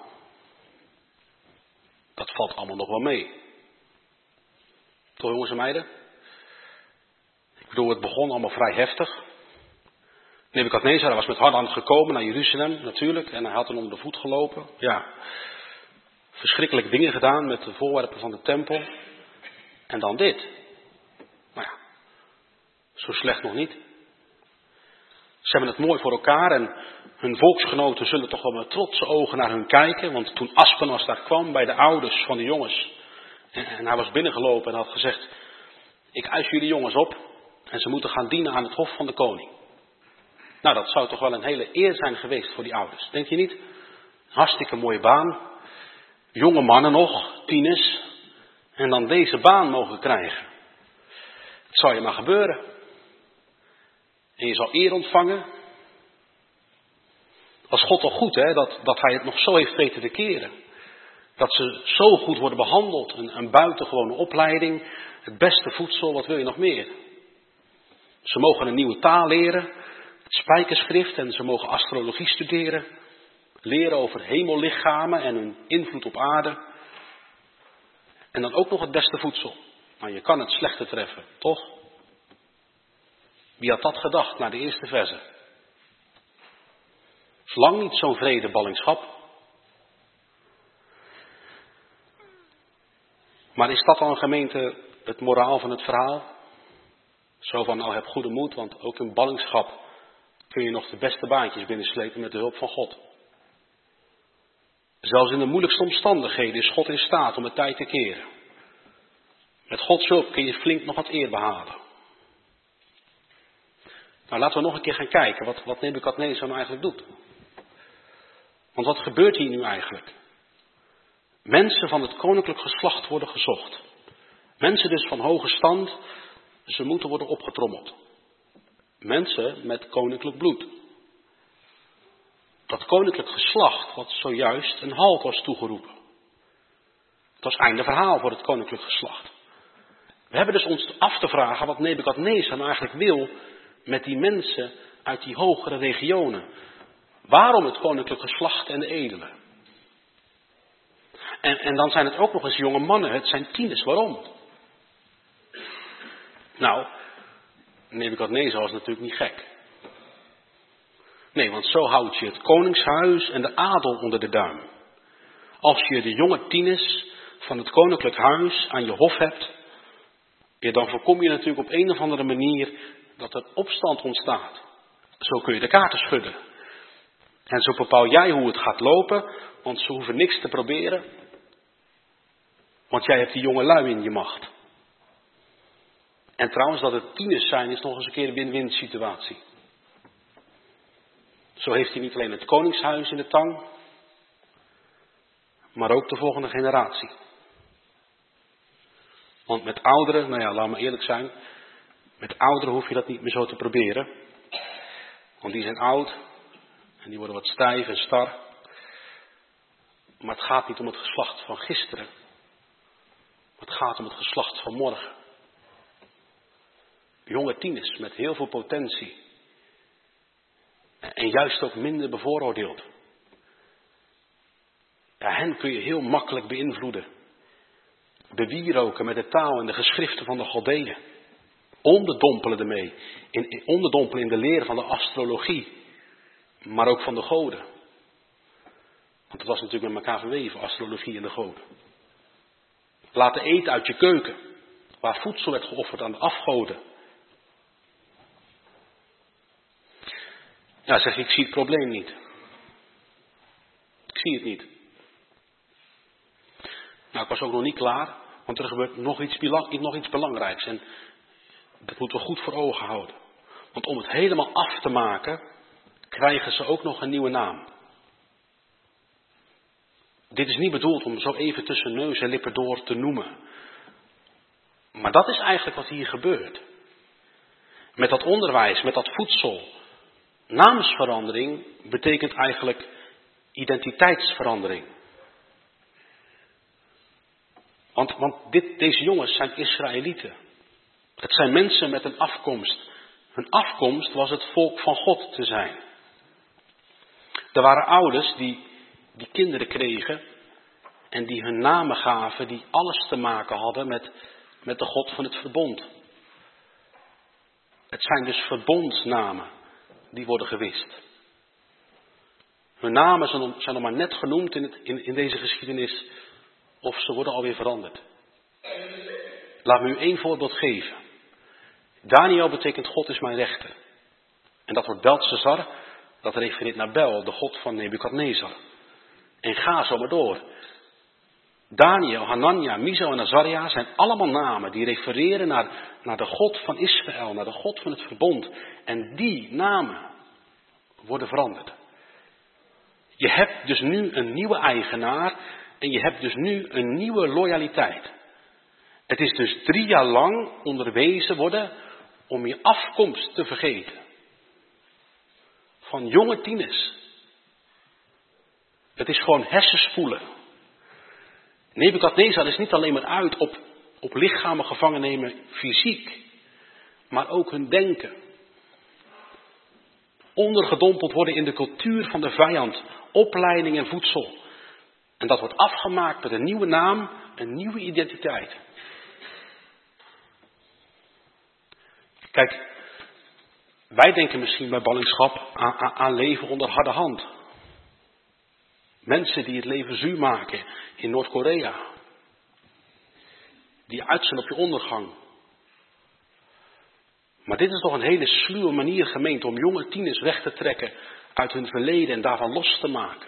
dat valt allemaal nog wel mee. Toch, jongens en meiden? Ik bedoel, het begon allemaal vrij heftig. Nebukadnezar was met harde hand gekomen naar Jeruzalem, natuurlijk. En hij had hem onder de voet gelopen. Ja, verschrikkelijke dingen gedaan met de voorwerpen van de tempel. En dan dit. Nou ja, zo slecht nog niet. Ze hebben het mooi voor elkaar en hun volksgenoten zullen toch wel met trotse ogen naar hun kijken. Want toen Aspenas daar kwam bij de ouders van de jongens. En, en hij was binnengelopen en had gezegd, ik eis jullie jongens op en ze moeten gaan dienen aan het hof van de koning. Nou, dat zou toch wel een hele eer zijn geweest voor die ouders. Denk je niet? Hartstikke mooie baan. Jonge mannen nog, tieners. En dan deze baan mogen krijgen. Het zou je maar gebeuren. En je zal eer ontvangen. Was God toch goed, hè? Dat, dat hij het nog zo heeft weten te keren. Dat ze zo goed worden behandeld. Een, een buitengewone opleiding. Het beste voedsel, wat wil je nog meer? Ze mogen een nieuwe taal leren. Het spijkerschrift. En ze mogen astrologie studeren. Leren over hemellichamen en hun invloed op aarde. En dan ook nog het beste voedsel. Maar je kan het slechte treffen, toch? Wie had dat gedacht na de eerste verse? Is lang niet zo'n vrede ballingschap. Maar is dat dan, gemeente, het moraal van het verhaal? Zo van, nou heb goede moed, want ook in ballingschap kun je nog de beste baantjes binnenslepen met de hulp van God. Zelfs in de moeilijkste omstandigheden is God in staat om het tijd te keren. Met Gods hulp kun je flink nog wat eer behalen. Nou, laten we nog een keer gaan kijken wat, wat Nebukadnezar nou eigenlijk doet. Want wat gebeurt hier nu eigenlijk? Mensen van het koninklijk geslacht worden gezocht. Mensen dus van hoge stand, ze moeten worden opgetrommeld. Mensen met koninklijk bloed. Dat koninklijk geslacht wat zojuist een halt was toegeroepen. Het was einde verhaal voor het koninklijk geslacht. We hebben dus ons af te vragen wat Nebukadnezar nou eigenlijk wil met die mensen uit die hogere regionen. Waarom het koninklijk geslacht en de edelen? En, en dan zijn het ook nog eens jonge mannen, het zijn tieners, waarom? Nou, Nebukadnezar was natuurlijk niet gek. Nee, want zo houd je het koningshuis en de adel onder de duim. Als je de jonge tieners van het koninklijk huis aan je hof hebt, ja, dan voorkom je natuurlijk op een of andere manier dat er opstand ontstaat. Zo kun je de kaarten schudden. En zo bepaal jij hoe het gaat lopen, want ze hoeven niks te proberen. Want jij hebt die jonge lui in je macht. En trouwens, dat het tieners zijn is nog eens een keer een win-win situatie. Zo heeft hij niet alleen het koningshuis in de tang, maar ook de volgende generatie. Want met ouderen, nou ja, laat maar eerlijk zijn, met ouderen hoef je dat niet meer zo te proberen. Want die zijn oud en die worden wat stijf en star. Maar het gaat niet om het geslacht van gisteren. Maar het gaat om het geslacht van morgen. Jonge tieners met heel veel potentie. En juist ook minder bevooroordeeld. Ja, hen kun je heel makkelijk beïnvloeden. Bewieroken met de taal en de geschriften van de Godeeën. Onderdompelen ermee. In, in, onderdompelen in de leer van de astrologie. Maar ook van de goden. Want het was natuurlijk met elkaar verweven, astrologie en de goden. Laten eten uit je keuken. Waar voedsel werd geofferd aan de afgoden. Ja, zeg ik, ik zie het probleem niet. Ik zie het niet. Nou, ik was ook nog niet klaar, want er gebeurt nog iets, nog iets belangrijks. En dat moeten we goed voor ogen houden. Want om het helemaal af te maken, krijgen ze ook nog een nieuwe naam. Dit is niet bedoeld om zo even tussen neus en lippen door te noemen. Maar dat is eigenlijk wat hier gebeurt. Met dat onderwijs, met dat voedsel. Naamsverandering betekent eigenlijk identiteitsverandering. Want, want dit, deze jongens zijn Israëlieten. Het zijn mensen met een afkomst. Hun afkomst was het volk van God te zijn. Er waren ouders die, die kinderen kregen en die hun namen gaven die alles te maken hadden met, met de God van het verbond. Het zijn dus verbondsnamen die worden gewist. Hun namen zijn, zijn nog maar net genoemd in, het, in, in deze geschiedenis of ze worden alweer veranderd. Laat me u één voorbeeld geven. Daniel betekent God is mijn rechter. En dat wordt Belteshazzar, dat refereert naar Bel, de god van Nebukadnezar. En ga zo maar door. Daniel, Hanania, Misael en Azaria zijn allemaal namen die refereren naar, naar de God van Israël, naar de God van het verbond. En die namen worden veranderd. Je hebt dus nu een nieuwe eigenaar en je hebt dus nu een nieuwe loyaliteit. Het is dus drie jaar lang onderwezen worden om je afkomst te vergeten. Van jonge tieners. Het is gewoon hersenspoelen. Nebukadnezar is niet alleen maar uit op, op lichamen gevangen nemen fysiek, maar ook hun denken. Ondergedompeld worden in de cultuur van de vijand, opleiding en voedsel. En dat wordt afgemaakt met een nieuwe naam, een nieuwe identiteit. Kijk, wij denken misschien bij ballingschap aan, aan, aan leven onder harde hand. Mensen die het leven zuur maken in Noord-Korea. Die uit zijn op je ondergang. Maar dit is toch een hele sluwe manier, gemeente, om jonge tieners weg te trekken uit hun verleden en daarvan los te maken.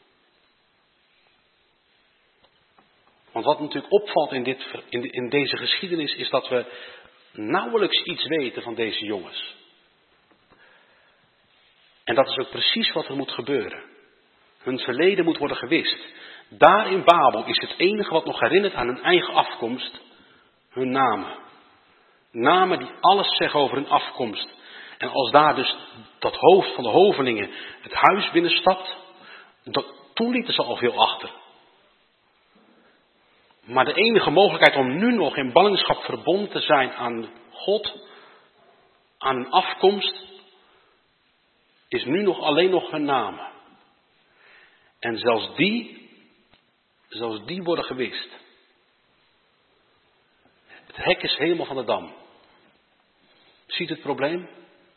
Want wat natuurlijk opvalt in, dit, in, in deze geschiedenis is dat we nauwelijks iets weten van deze jongens. En dat is ook precies wat er moet gebeuren. Hun verleden moet worden gewist. Daar in Babel is het enige wat nog herinnert aan hun eigen afkomst, hun namen. Namen die alles zeggen over hun afkomst. En als daar dus dat hoofd van de hovelingen het huis binnenstapt, dat, toen lieten ze al veel achter. Maar de enige mogelijkheid om nu nog in ballingschap verbonden te zijn aan God, aan hun afkomst, is nu nog alleen nog hun namen. En zelfs die, zelfs die worden gewist. Het hek is helemaal van de dam. Ziet het probleem?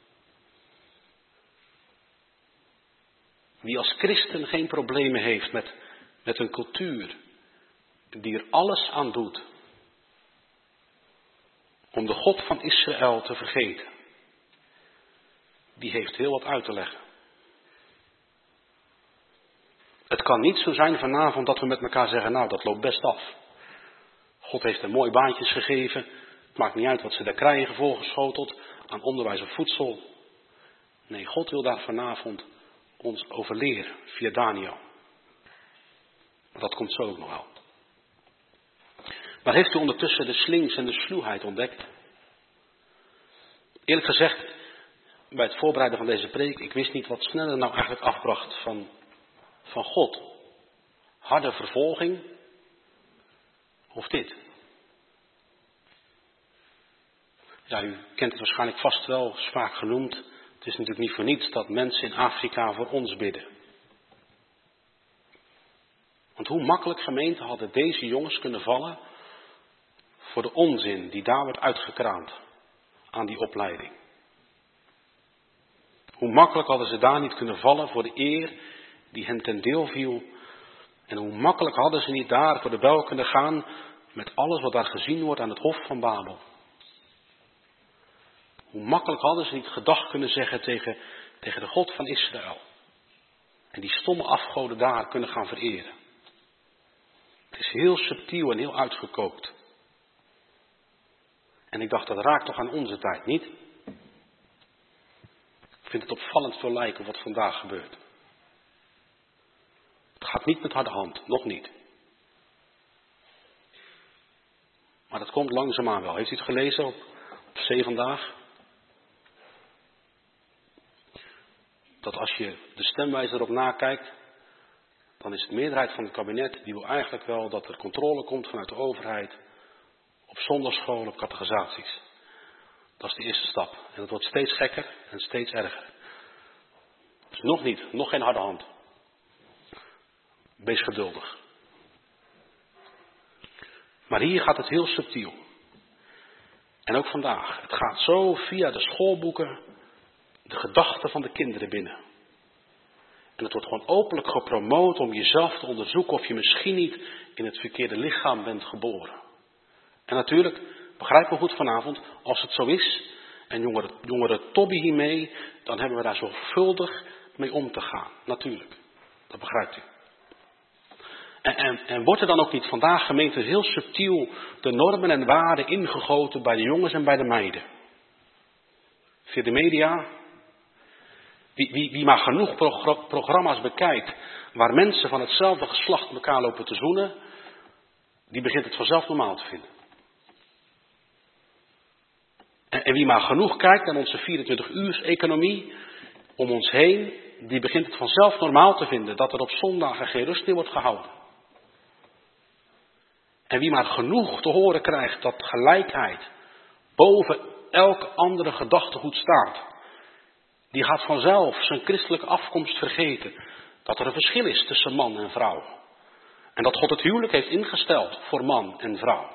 Wie als christen geen problemen heeft met, met een cultuur die er alles aan doet om de God van Israël te vergeten, die heeft heel wat uit te leggen. Het kan niet zo zijn vanavond dat we met elkaar zeggen, nou dat loopt best af. God heeft er mooie baantjes gegeven. Het maakt niet uit wat ze daar krijgen voorgeschoteld aan onderwijs of voedsel. Nee, God wil daar vanavond ons over leren via Daniel. Maar dat komt zo ook nog wel. Maar heeft u ondertussen de slings en de sluwheid ontdekt? Eerlijk gezegd, bij het voorbereiden van deze preek, ik wist niet wat sneller nou eigenlijk afbracht van, van God. Harde vervolging of dit? Ja, u kent het waarschijnlijk vast wel, is vaak genoemd. Het is natuurlijk niet voor niets dat mensen in Afrika voor ons bidden. Want hoe makkelijk, gemeente, hadden deze jongens kunnen vallen voor de onzin die daar wordt uitgekraamd aan die opleiding. Hoe makkelijk hadden ze daar niet kunnen vallen voor de eer die hen ten deel viel. En hoe makkelijk hadden ze niet daar voor de bel kunnen gaan met alles wat daar gezien wordt aan het hof van Babel. Hoe makkelijk hadden ze niet gedag kunnen zeggen tegen, tegen de God van Israël. En die stomme afgoden daar kunnen gaan vereren. Het is heel subtiel en heel uitgekookt. En ik dacht, dat raakt toch aan onze tijd, niet? Ik vind het opvallend veel lijken wat vandaag gebeurt. Het gaat niet met harde hand, nog niet. Maar dat komt langzaamaan wel. Heeft u het gelezen op, op zee vandaag? Dat als je de stemwijzer erop nakijkt, dan is de meerderheid van het kabinet, die wil eigenlijk wel dat er controle komt vanuit de overheid op zondagscholen, op catechisaties. Dat is de eerste stap. En dat wordt steeds gekker en steeds erger. Dus nog niet, nog geen harde hand. Wees geduldig. Maar hier gaat het heel subtiel. En ook vandaag. Het gaat zo via de schoolboeken de gedachten van de kinderen binnen. En het wordt gewoon openlijk gepromoot om jezelf te onderzoeken of je misschien niet in het verkeerde lichaam bent geboren. En natuurlijk, begrijp me goed vanavond, als het zo is en jongeren, jongeren tobben hiermee, dan hebben we daar zorgvuldig mee om te gaan. Natuurlijk, dat begrijpt u. En, en, en wordt er dan ook niet vandaag, gemeente, heel subtiel de normen en waarden ingegoten bij de jongens en bij de meiden? Via de media. Wie, wie, wie maar genoeg progr- programma's bekijkt waar mensen van hetzelfde geslacht elkaar lopen te zoenen, die begint het vanzelf normaal te vinden. En, en wie maar genoeg kijkt naar onze vierentwintig-uurs-economie om ons heen, die begint het vanzelf normaal te vinden dat er op zondagen geen rust meer wordt gehouden. En wie maar genoeg te horen krijgt dat gelijkheid boven elk andere gedachtegoed staat, die gaat vanzelf zijn christelijke afkomst vergeten. Dat er een verschil is tussen man en vrouw. En dat God het huwelijk heeft ingesteld voor man en vrouw.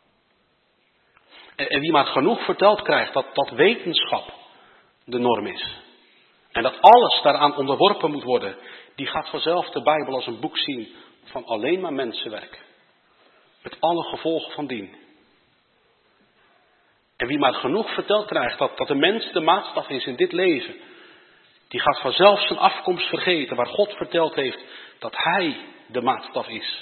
En, en wie maar genoeg verteld krijgt dat, dat wetenschap de norm is. En dat alles daaraan onderworpen moet worden. Die gaat vanzelf de Bijbel als een boek zien van alleen maar mensenwerk. Met alle gevolgen van dien. En wie maar genoeg verteld krijgt dat, dat de mens de maatstaf is in dit leven, die gaat vanzelf zijn afkomst vergeten waar God verteld heeft dat hij de maatstaf is.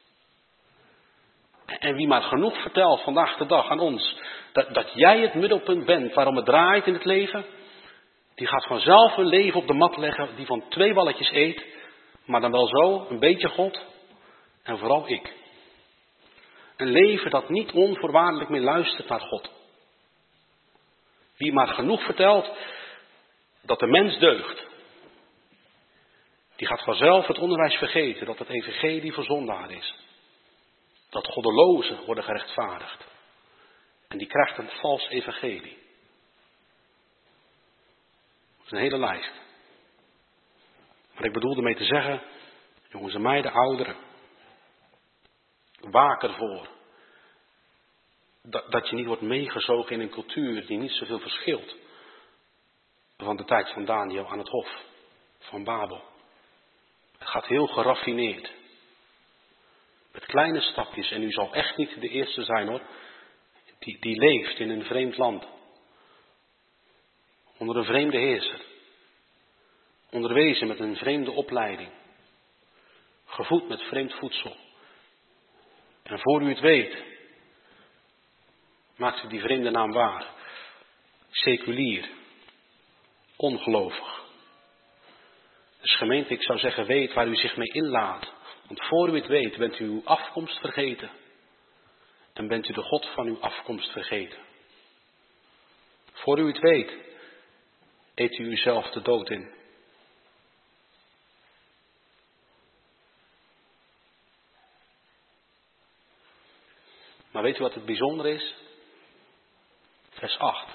En wie maar genoeg vertelt vandaag de dag aan ons dat, dat jij het middelpunt bent waarom het draait in het leven, die gaat vanzelf een leven op de mat leggen die van twee balletjes eet, maar dan wel zo, een beetje God en vooral ik. Een leven dat niet onvoorwaardelijk meer luistert naar God. Wie maar genoeg vertelt dat de mens deugt, die gaat vanzelf het onderwijs vergeten dat het evangelie voor zondaren is. Dat goddelozen worden gerechtvaardigd. En die krijgt een vals evangelie. Dat is een hele lijst. Maar ik bedoel ermee te zeggen, jongens en meiden, ouderen, waak ervoor dat, dat je niet wordt meegezogen in een cultuur die niet zoveel verschilt van de tijd van Daniel aan het hof van Babel. Het gaat heel geraffineerd. Met kleine stapjes. En u zal echt niet de eerste zijn hoor. Die, die leeft in een vreemd land. Onder een vreemde heerser. Onderwezen met een vreemde opleiding. Gevoed met vreemd voedsel. En voor u het weet, maakt u die vreemde naam waar. Seculier. Ongelovig. Dus gemeente, ik zou zeggen, weet waar u zich mee inlaat. Want voor u het weet, bent u uw afkomst vergeten. En bent u de God van uw afkomst vergeten. Voor u het weet, eet u uzelf de dood in. Maar weet u wat het bijzonder is? Vers acht.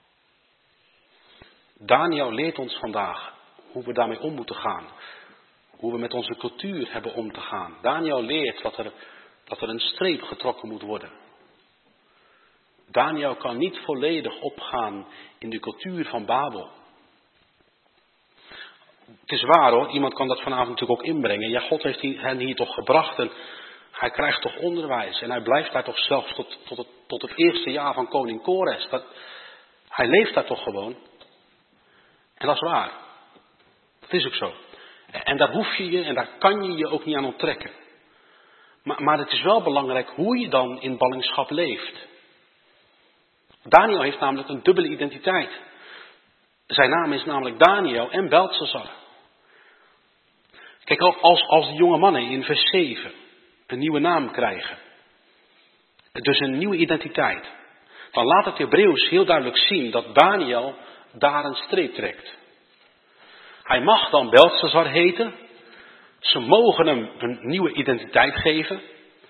Daniel leert ons vandaag hoe we daarmee om moeten gaan. Hoe we met onze cultuur hebben om te gaan. Daniel leert dat er, dat er een streep getrokken moet worden. Daniel kan niet volledig opgaan in de cultuur van Babel. Het is waar hoor, iemand kan dat vanavond natuurlijk ook inbrengen. Ja, God heeft hen hier toch gebracht en hij krijgt toch onderwijs. En hij blijft daar toch zelfs tot, tot, het, tot het eerste jaar van koning Kores. Dat, hij leeft daar toch gewoon. En dat is waar. Dat is ook zo. En daar hoef je je en daar kan je je ook niet aan onttrekken. Maar, maar het is wel belangrijk hoe je dan in ballingschap leeft. Daniel heeft namelijk een dubbele identiteit. Zijn naam is namelijk Daniel en Belteshazzar. Kijk, als, als die jonge mannen in vers zeven een nieuwe naam krijgen. Dus een nieuwe identiteit. Dan laat het Hebreeuws heel duidelijk zien dat Daniel daar een streep trekt. Hij mag dan Belteshazzar heten. Ze mogen hem een nieuwe identiteit geven.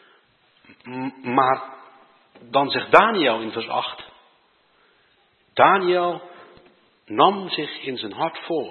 Maar dan zegt Daniel in vers acht. Daniel nam zich in zijn hart voor.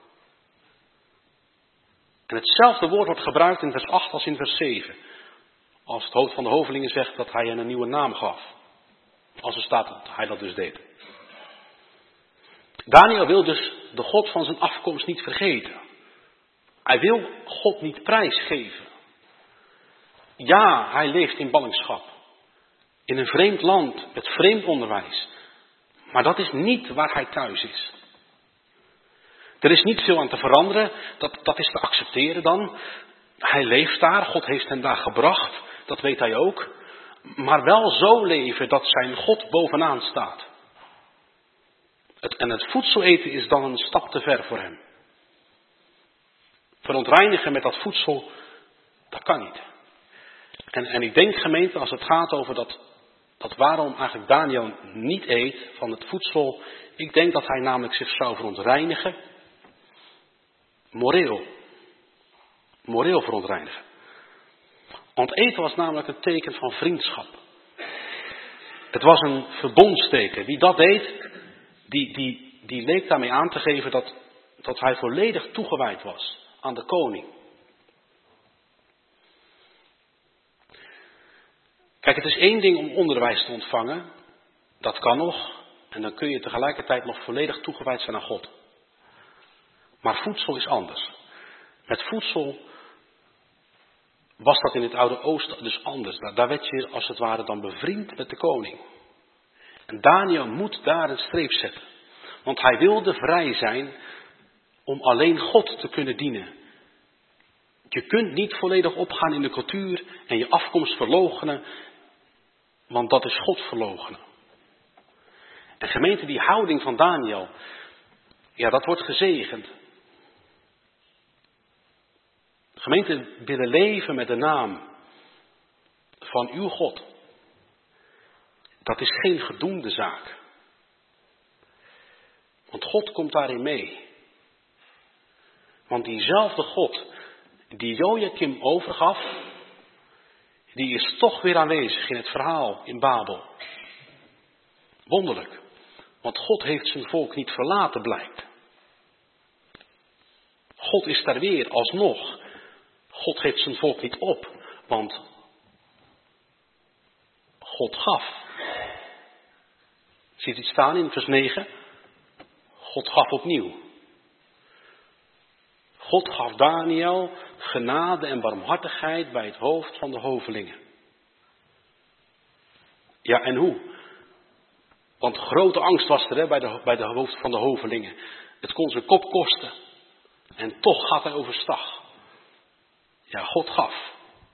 En hetzelfde woord wordt gebruikt in vers acht als in vers zeven. Als het hoofd van de hovelingen zegt dat hij hen een nieuwe naam gaf. Als er staat dat hij dat dus deed. Daniel wil dus de God van zijn afkomst niet vergeten. Hij wil God niet prijsgeven. Ja, hij leeft in ballingschap. In een vreemd land met vreemd onderwijs. Maar dat is niet waar hij thuis is. Er is niet veel aan te veranderen. Dat, dat is te accepteren dan. Hij leeft daar. God heeft hem daar gebracht. Dat weet hij ook. Maar wel zo leven dat zijn God bovenaan staat. Het, en het voedsel eten is dan een stap te ver voor hem. Verontreinigen met dat voedsel, dat kan niet. En, en ik denk, gemeente, als het gaat over dat, dat waarom eigenlijk Daniel niet eet van het voedsel. Ik denk dat hij namelijk zich zou verontreinigen. Moreel. Moreel verontreinigen. Want eten was namelijk een teken van vriendschap. Het was een verbondsteken. Wie dat deed, die, die, die leek daarmee aan te geven dat, dat hij volledig toegewijd was aan de koning. Kijk, het is één ding om onderwijs te ontvangen. Dat kan nog. En dan kun je tegelijkertijd nog volledig toegewijd zijn aan God. Maar voedsel is anders. Met voedsel was dat in het Oude Oosten dus anders. Daar werd je als het ware dan bevriend met de koning. En Daniel moet daar een streep zetten. Want hij wilde vrij zijn om alleen God te kunnen dienen. Je kunt niet volledig opgaan in de cultuur en je afkomst verloochenen. Want dat is God verloochenen. En gemeente, die houding van Daniel, ja, dat wordt gezegend. Gemeente, willen leven met de naam van uw God. Dat is geen gedoemde zaak. Want God komt daarin mee. Want diezelfde God die Jojakim overgaf, die is toch weer aanwezig in het verhaal in Babel. Wonderlijk. Want God heeft zijn volk niet verlaten, blijkt. God is daar weer alsnog. God geeft zijn volk niet op, want God gaf. Ziet u het staan in vers negen? God gaf opnieuw. God gaf Daniel genade en barmhartigheid bij het hoofd van de hovelingen. Ja, en hoe? Want grote angst was er hè, bij, de, bij de hoofd van de hovelingen. Het kon zijn kop kosten. En toch gaat hij overstag. Ja, God gaf.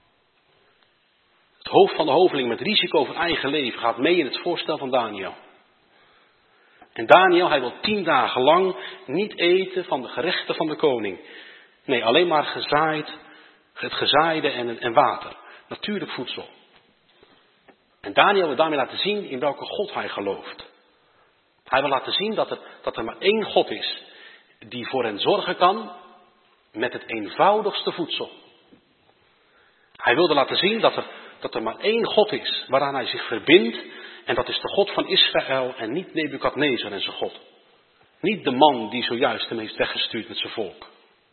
Het hoofd van de hoveling met risico voor eigen leven gaat mee in het voorstel van Daniel. En Daniel, hij wil tien dagen lang niet eten van de gerechten van de koning. Nee, alleen maar gezaaid, het gezaaide en, en water. Natuurlijk voedsel. En Daniel wil daarmee laten zien in welke God hij gelooft. Hij wil laten zien dat er, dat er maar één God is die voor hen zorgen kan met het eenvoudigste voedsel. Hij wilde laten zien dat er, dat er maar één God is waaraan hij zich verbindt. En dat is de God van Israël en niet Nebukadnezar en zijn God. Niet de man die zojuist hem heeft weggestuurd met zijn volk.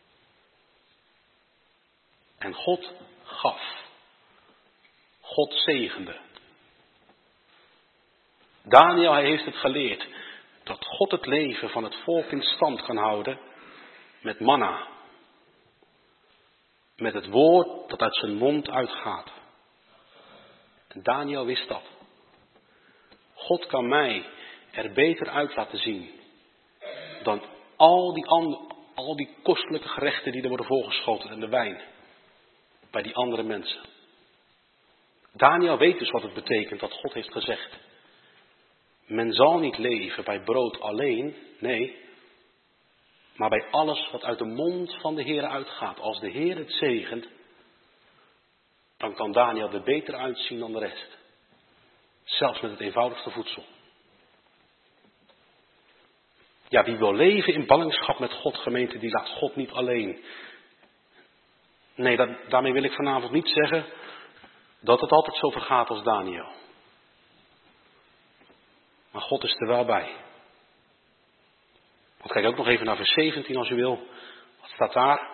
En God gaf. God zegende. Daniel, hij heeft het geleerd dat God het leven van het volk in stand kan houden met manna. Met het woord dat uit zijn mond uitgaat. En Daniel wist dat. God kan mij er beter uit laten zien dan al die, andere, al die kostelijke gerechten die er worden voorgeschoten en de wijn bij die andere mensen. Daniel weet dus wat het betekent dat God heeft gezegd. Men zal niet leven bij brood alleen, nee, maar bij alles wat uit de mond van de Heer uitgaat. Als de Heer het zegent, dan kan Daniel er beter uitzien dan de rest. Zelfs met het eenvoudigste voedsel. Ja, wie wil leven in ballingschap met God, gemeente, die laat God niet alleen. Nee, dat, daarmee wil ik vanavond niet zeggen dat het altijd zo vergaat als Daniel. Maar God is er wel bij. Want kijk ook nog even naar vers zeventien als u wil. Wat staat daar?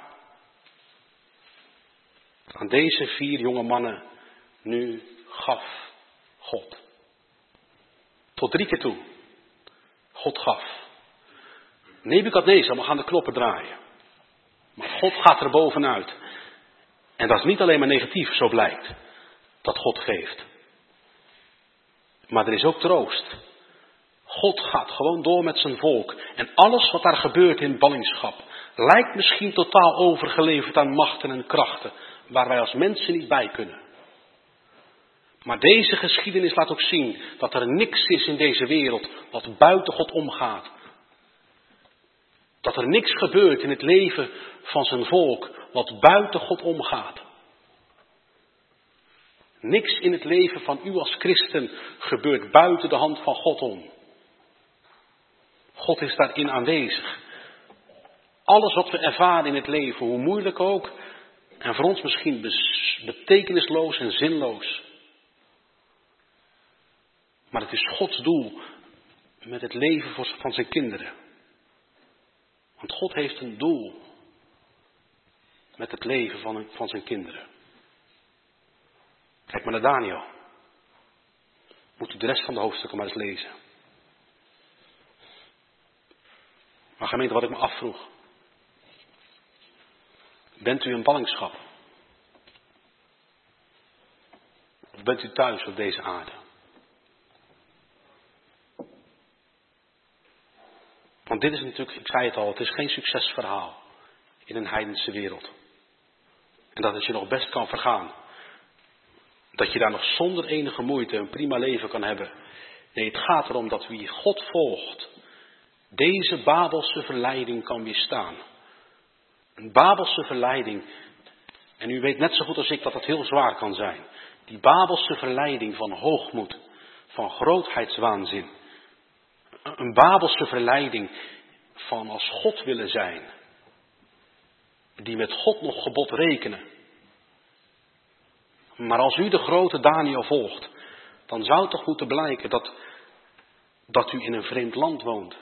Aan deze vier jonge mannen nu gaf God. Tot drie keer toe. God gaf. Nebukadnezar mag aan de knoppen draaien. Maar God gaat er bovenuit. En dat is niet alleen maar negatief, zo blijkt, dat God geeft. Maar er is ook troost. God gaat gewoon door met zijn volk. En alles wat daar gebeurt in ballingschap lijkt misschien totaal overgeleverd aan machten en krachten, waar wij als mensen niet bij kunnen. Maar deze geschiedenis laat ook zien dat er niks is in deze wereld wat buiten God omgaat. Dat er niks gebeurt in het leven van zijn volk wat buiten God omgaat. Niks in het leven van u als christen gebeurt buiten de hand van God om. God is daarin aanwezig. Alles wat we ervaren in het leven, hoe moeilijk ook, en voor ons misschien betekenisloos en zinloos. Maar het is Gods doel met het leven van zijn kinderen. Want God heeft een doel met het leven van, van zijn kinderen. Kijk maar naar Daniel. Moet u de rest van de hoofdstukken maar eens lezen. Maar gemeente, wat ik me afvroeg. Bent u in ballingschap? Of bent u thuis op deze aarde? Want dit is natuurlijk, ik zei het al, het is geen succesverhaal in een heidense wereld. En dat het je nog best kan vergaan. Dat je daar nog zonder enige moeite een prima leven kan hebben. Nee, het gaat erom dat wie God volgt, deze Babelse verleiding kan weerstaan. Een Babelse verleiding. En u weet net zo goed als ik dat dat heel zwaar kan zijn. Die Babelse verleiding van hoogmoed, van grootheidswaanzin. Een Babelse verleiding van als God willen zijn. Die met God nog gebod rekenen. Maar als u de grote Daniel volgt, dan zou het toch moeten blijken dat, dat u in een vreemd land woont.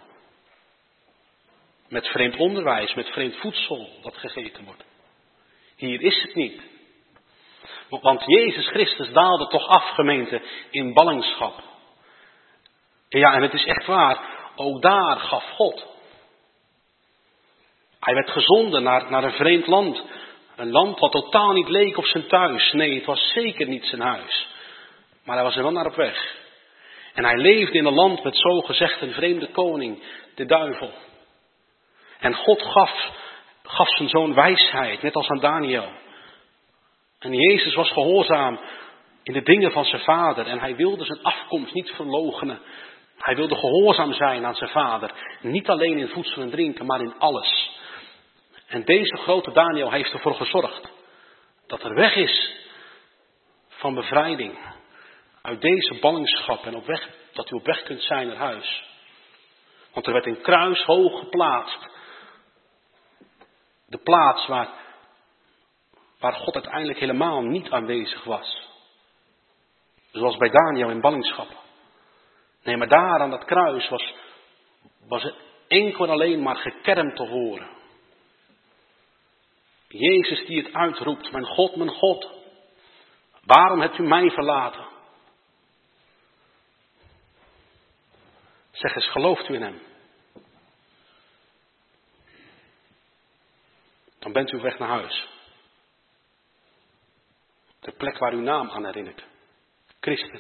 Met vreemd onderwijs, met vreemd voedsel dat gegeten wordt. Hier is het niet. Want Jezus Christus daalde toch af, gemeente, in ballingschap. Ja, en het is echt waar, ook daar gaf God. Hij werd gezonden naar, naar een vreemd land. Een land wat totaal niet leek op zijn thuis. Nee, het was zeker niet zijn huis. Maar hij was er wel naar op weg. En hij leefde in een land met zogezegd een vreemde koning, de duivel. En God gaf, gaf zijn zoon wijsheid, net als aan Daniel. En Jezus was gehoorzaam in de dingen van zijn vader. En hij wilde zijn afkomst niet verloochenen. Hij wilde gehoorzaam zijn aan zijn vader. Niet alleen in voedsel en drinken, maar in alles. En deze grote Daniel heeft ervoor gezorgd dat er weg is van bevrijding. Uit deze ballingschap en op weg, dat u op weg kunt zijn naar huis. Want er werd een kruis hoog geplaatst. De plaats waar, waar God uiteindelijk helemaal niet aanwezig was. Zoals bij Daniel in ballingschap. Nee, maar daar aan dat kruis was, was er enkel en alleen maar gekerm te horen. Jezus die het uitroept, mijn God, mijn God, waarom hebt u mij verlaten? Zeg eens, gelooft u in hem? Dan bent u op weg naar huis. De plek waar uw naam aan herinnert. Christen.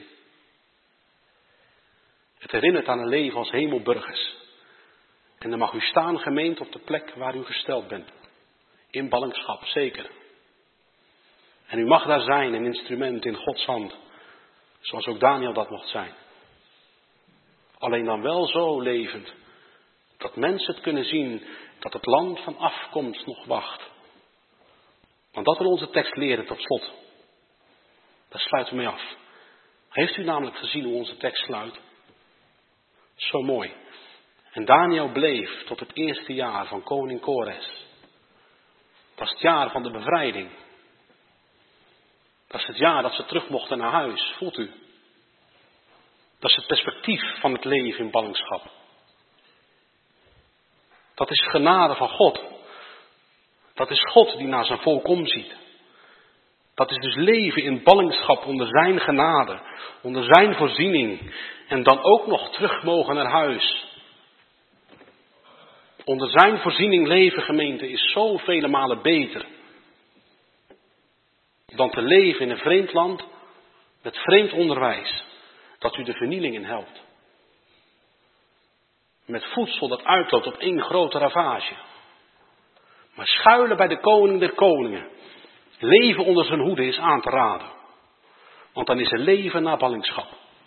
Het herinnert aan een leven als hemelburgers. En dan mag u staan, gemeente, op de plek waar u gesteld bent. In ballingschap, zeker. En u mag daar zijn, een instrument in Gods hand. Zoals ook Daniel dat mocht zijn. Alleen dan wel zo levend. Dat mensen het kunnen zien dat het land van afkomst nog wacht. Want dat wil onze tekst leren tot slot. Daar sluiten we mee af. Heeft u namelijk gezien hoe onze tekst sluit? Zo mooi. En Daniel bleef tot het eerste jaar van koning Kores. Dat is het jaar van de bevrijding. Dat is het jaar dat ze terug mochten naar huis. Voelt u? Dat is het perspectief van het leven in ballingschap. Dat is genade van God. Dat is God die naar zijn volk omziet. Dat is dus leven in ballingschap onder zijn genade. Onder zijn voorziening. En dan ook nog terug mogen naar huis. Onder zijn voorziening leven, gemeente, is zoveel malen beter dan te leven in een vreemd land met vreemd onderwijs dat u de vernieling in helpt. Met voedsel dat uitloopt op één grote ravage. Maar schuilen bij de koning der koningen, leven onder zijn hoede is aan te raden. Want dan is er leven na ballingschap.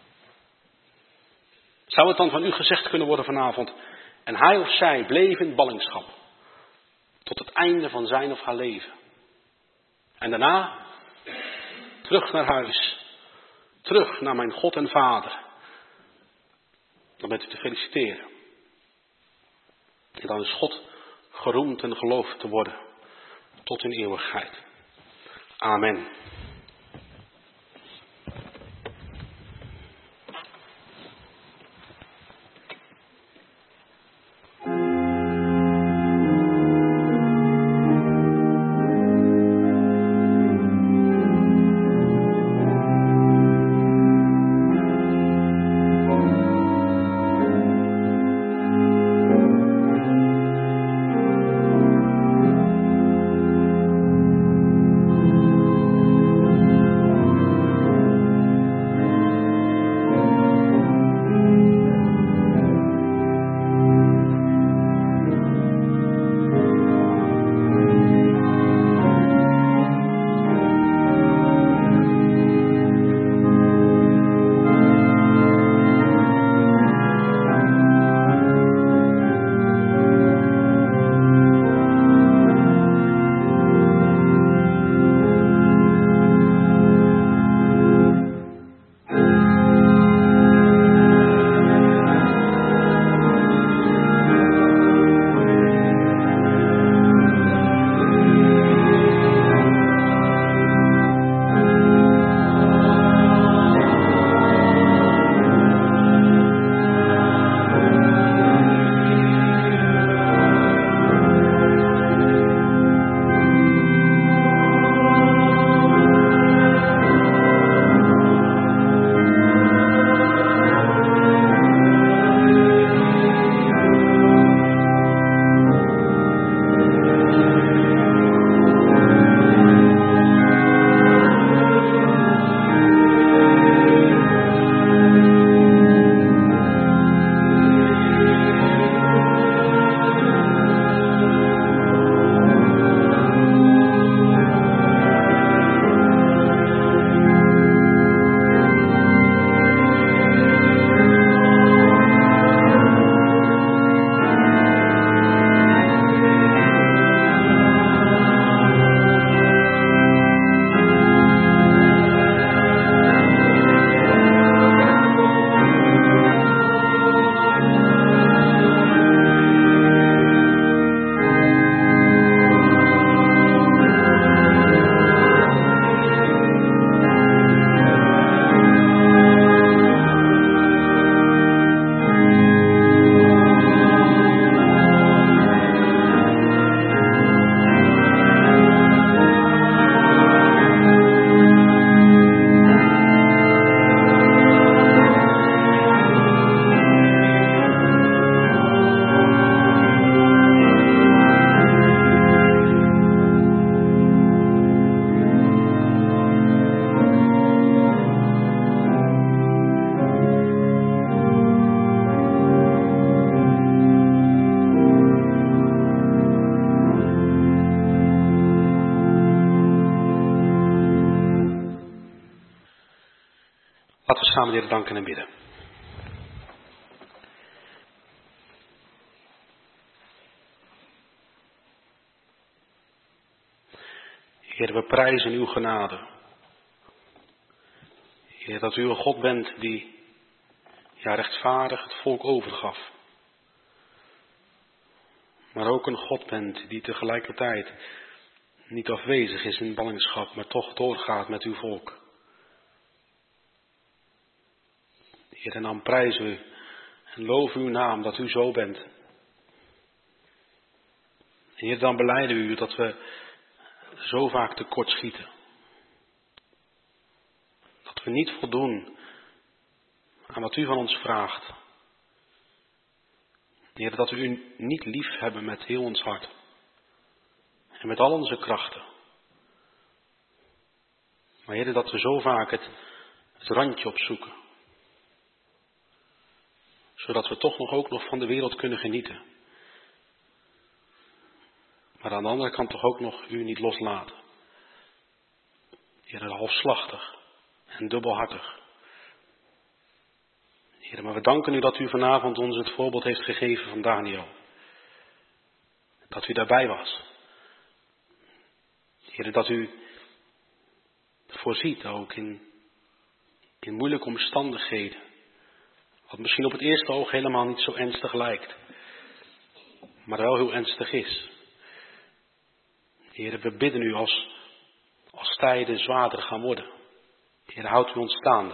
Zou het dan van u gezegd kunnen worden vanavond, en hij of zij bleef in ballingschap tot het einde van zijn of haar leven. En daarna terug naar huis, terug naar mijn God en Vader. Dan bent u te feliciteren. En dan is God geroemd en geloofd te worden tot in eeuwigheid. Amen. Laten we samen de Heer danken en bidden. Heer, we prijzen uw genade. Heer, dat u een God bent die ja, rechtvaardig het volk overgaf. Maar ook een God bent die tegelijkertijd niet afwezig is in ballingschap, maar toch doorgaat met uw volk. Heer, en dan prijzen we en loven uw naam dat u zo bent. Heer, dan belijden we u dat we zo vaak tekortschieten. Dat we niet voldoen aan wat u van ons vraagt. Heer, dat we u niet lief hebben met heel ons hart. En met al onze krachten. Maar Heer, dat we zo vaak het, het randje opzoeken. Zodat we toch nog ook nog van de wereld kunnen genieten. Maar aan de andere kant toch ook nog u niet loslaten. Heer, halfslachtig en dubbelhartig. Heer, maar we danken u dat u vanavond ons het voorbeeld heeft gegeven van Daniel. Dat u daarbij was. Heer, dat u voorziet ook in, in moeilijke omstandigheden. Wat misschien op het eerste oog helemaal niet zo ernstig lijkt. Maar wel heel ernstig is. Heer, we bidden u als, als tijden zwaarder gaan worden. Heer, houd u ons staande.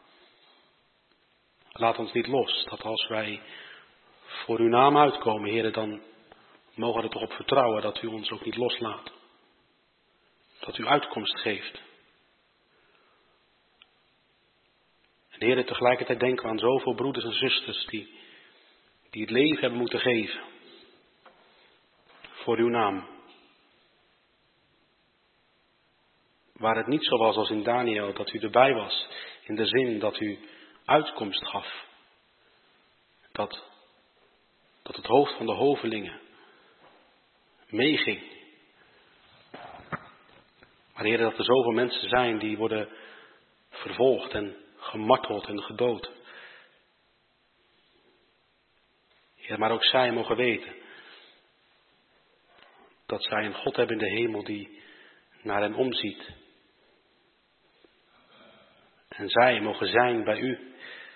Laat ons niet los, dat als wij voor uw naam uitkomen, Heer, dan mogen we er toch op vertrouwen dat u ons ook niet loslaat. Dat u uitkomst geeft. En Heer, tegelijkertijd denken we aan zoveel broeders en zusters die, die het leven hebben moeten geven. Voor uw naam. Waar het niet zo was als in Daniel, dat u erbij was. In de zin dat u uitkomst gaf. Dat, dat het hoofd van de hovelingen meeging. Maar Heer, dat er zoveel mensen zijn die worden vervolgd en gemarteld en gedood. Heer, maar ook zij mogen weten dat zij een God hebben in de hemel die naar hen omziet. En zij mogen zijn bij u.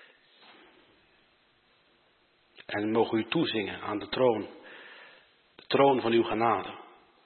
En mogen u toezingen aan de troon. De troon van uw genade.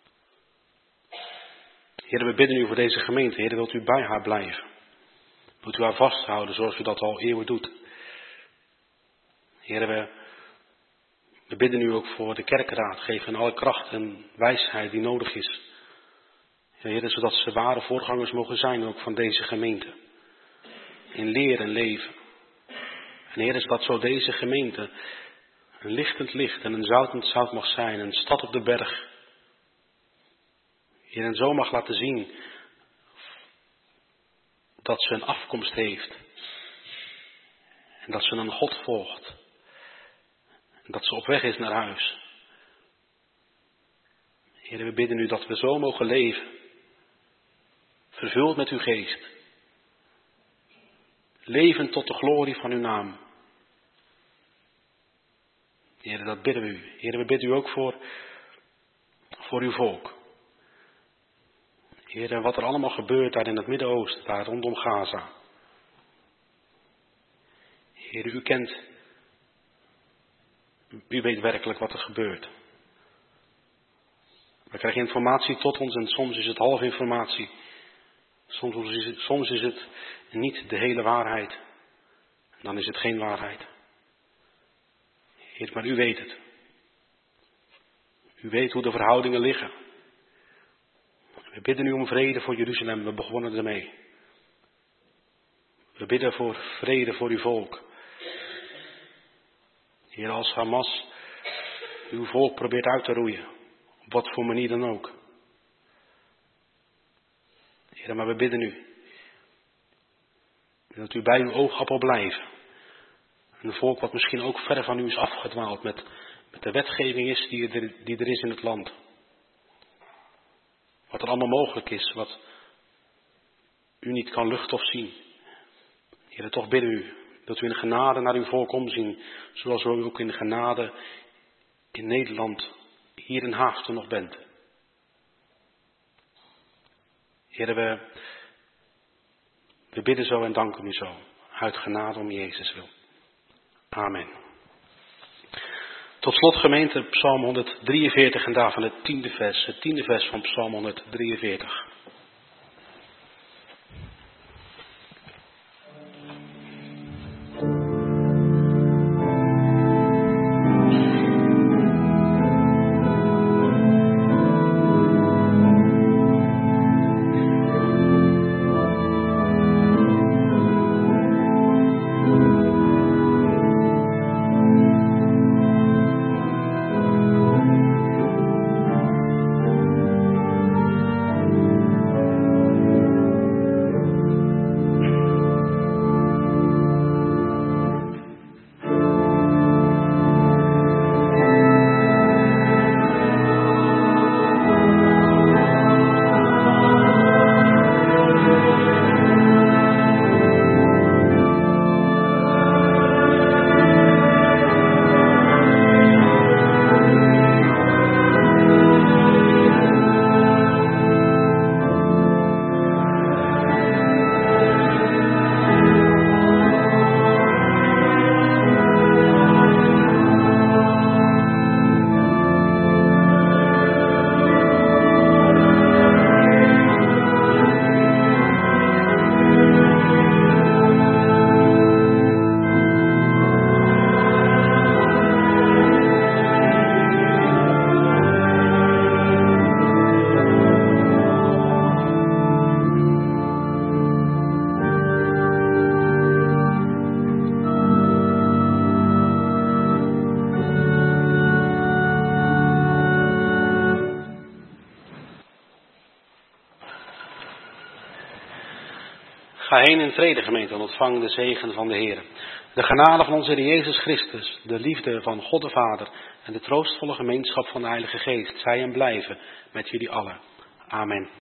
Heer, we bidden u voor deze gemeente. Heer, wilt u bij haar blijven. Wilt u haar vasthouden zoals u dat al eeuwen doet. Heer, we, we bidden u ook voor de kerkraad. Geef hen alle kracht en wijsheid die nodig is. Heer, zodat ze ware voorgangers mogen zijn ook van deze gemeente. In leer en leven. En Heer, zodat zo deze gemeente een lichtend licht en een zoutend zout mag zijn. Een stad op de berg. Heer, en zo mag laten zien dat ze een afkomst heeft. En dat ze een God volgt. En dat ze op weg is naar huis. Heer, we bidden u dat we zo mogen leven. Vervuld met uw geest. Leven tot de glorie van uw naam. Heer, dat bidden we u. Heer, we bidden u ook voor, voor uw volk. Heer, wat er allemaal gebeurt daar in het Midden-Oosten, daar rondom Gaza. Heer, u kent, u weet werkelijk wat er gebeurt. We krijgen informatie tot ons en soms is het half informatie. Soms is het, soms is het niet de hele waarheid. En dan is het geen waarheid. Heer, maar u weet het. U weet hoe de verhoudingen liggen. We bidden u om vrede voor Jeruzalem. We begonnen ermee. We bidden voor vrede voor uw volk. Heer, als Hamas uw volk probeert uit te roeien. Op wat voor manier dan ook. Heer, maar we bidden u. Dat u bij uw oogappel blijft. Een volk wat misschien ook ver van u is afgedwaald met, met de wetgeving is die er, die er is in het land. Wat er allemaal mogelijk is, wat u niet kan luchten of zien. Heer, toch bidden u dat u in genade naar uw volk omzien, zoals u ook in genade in Nederland, hier in Haaften nog bent. Heer, we, we bidden zo en danken u zo, uit genade om Jezus wil. Amen. Tot slot gemeente Psalm honderddrieënveertig en daarvan het tiende vers. Het tiende vers van Psalm honderddrieënveertig. Ga heen in vrede, gemeente, en ontvang de zegen van de Heer. De genade van onze Heer Jezus Christus, de liefde van God de Vader en de troostvolle gemeenschap van de Heilige Geest, zij en blijven met jullie allen. Amen.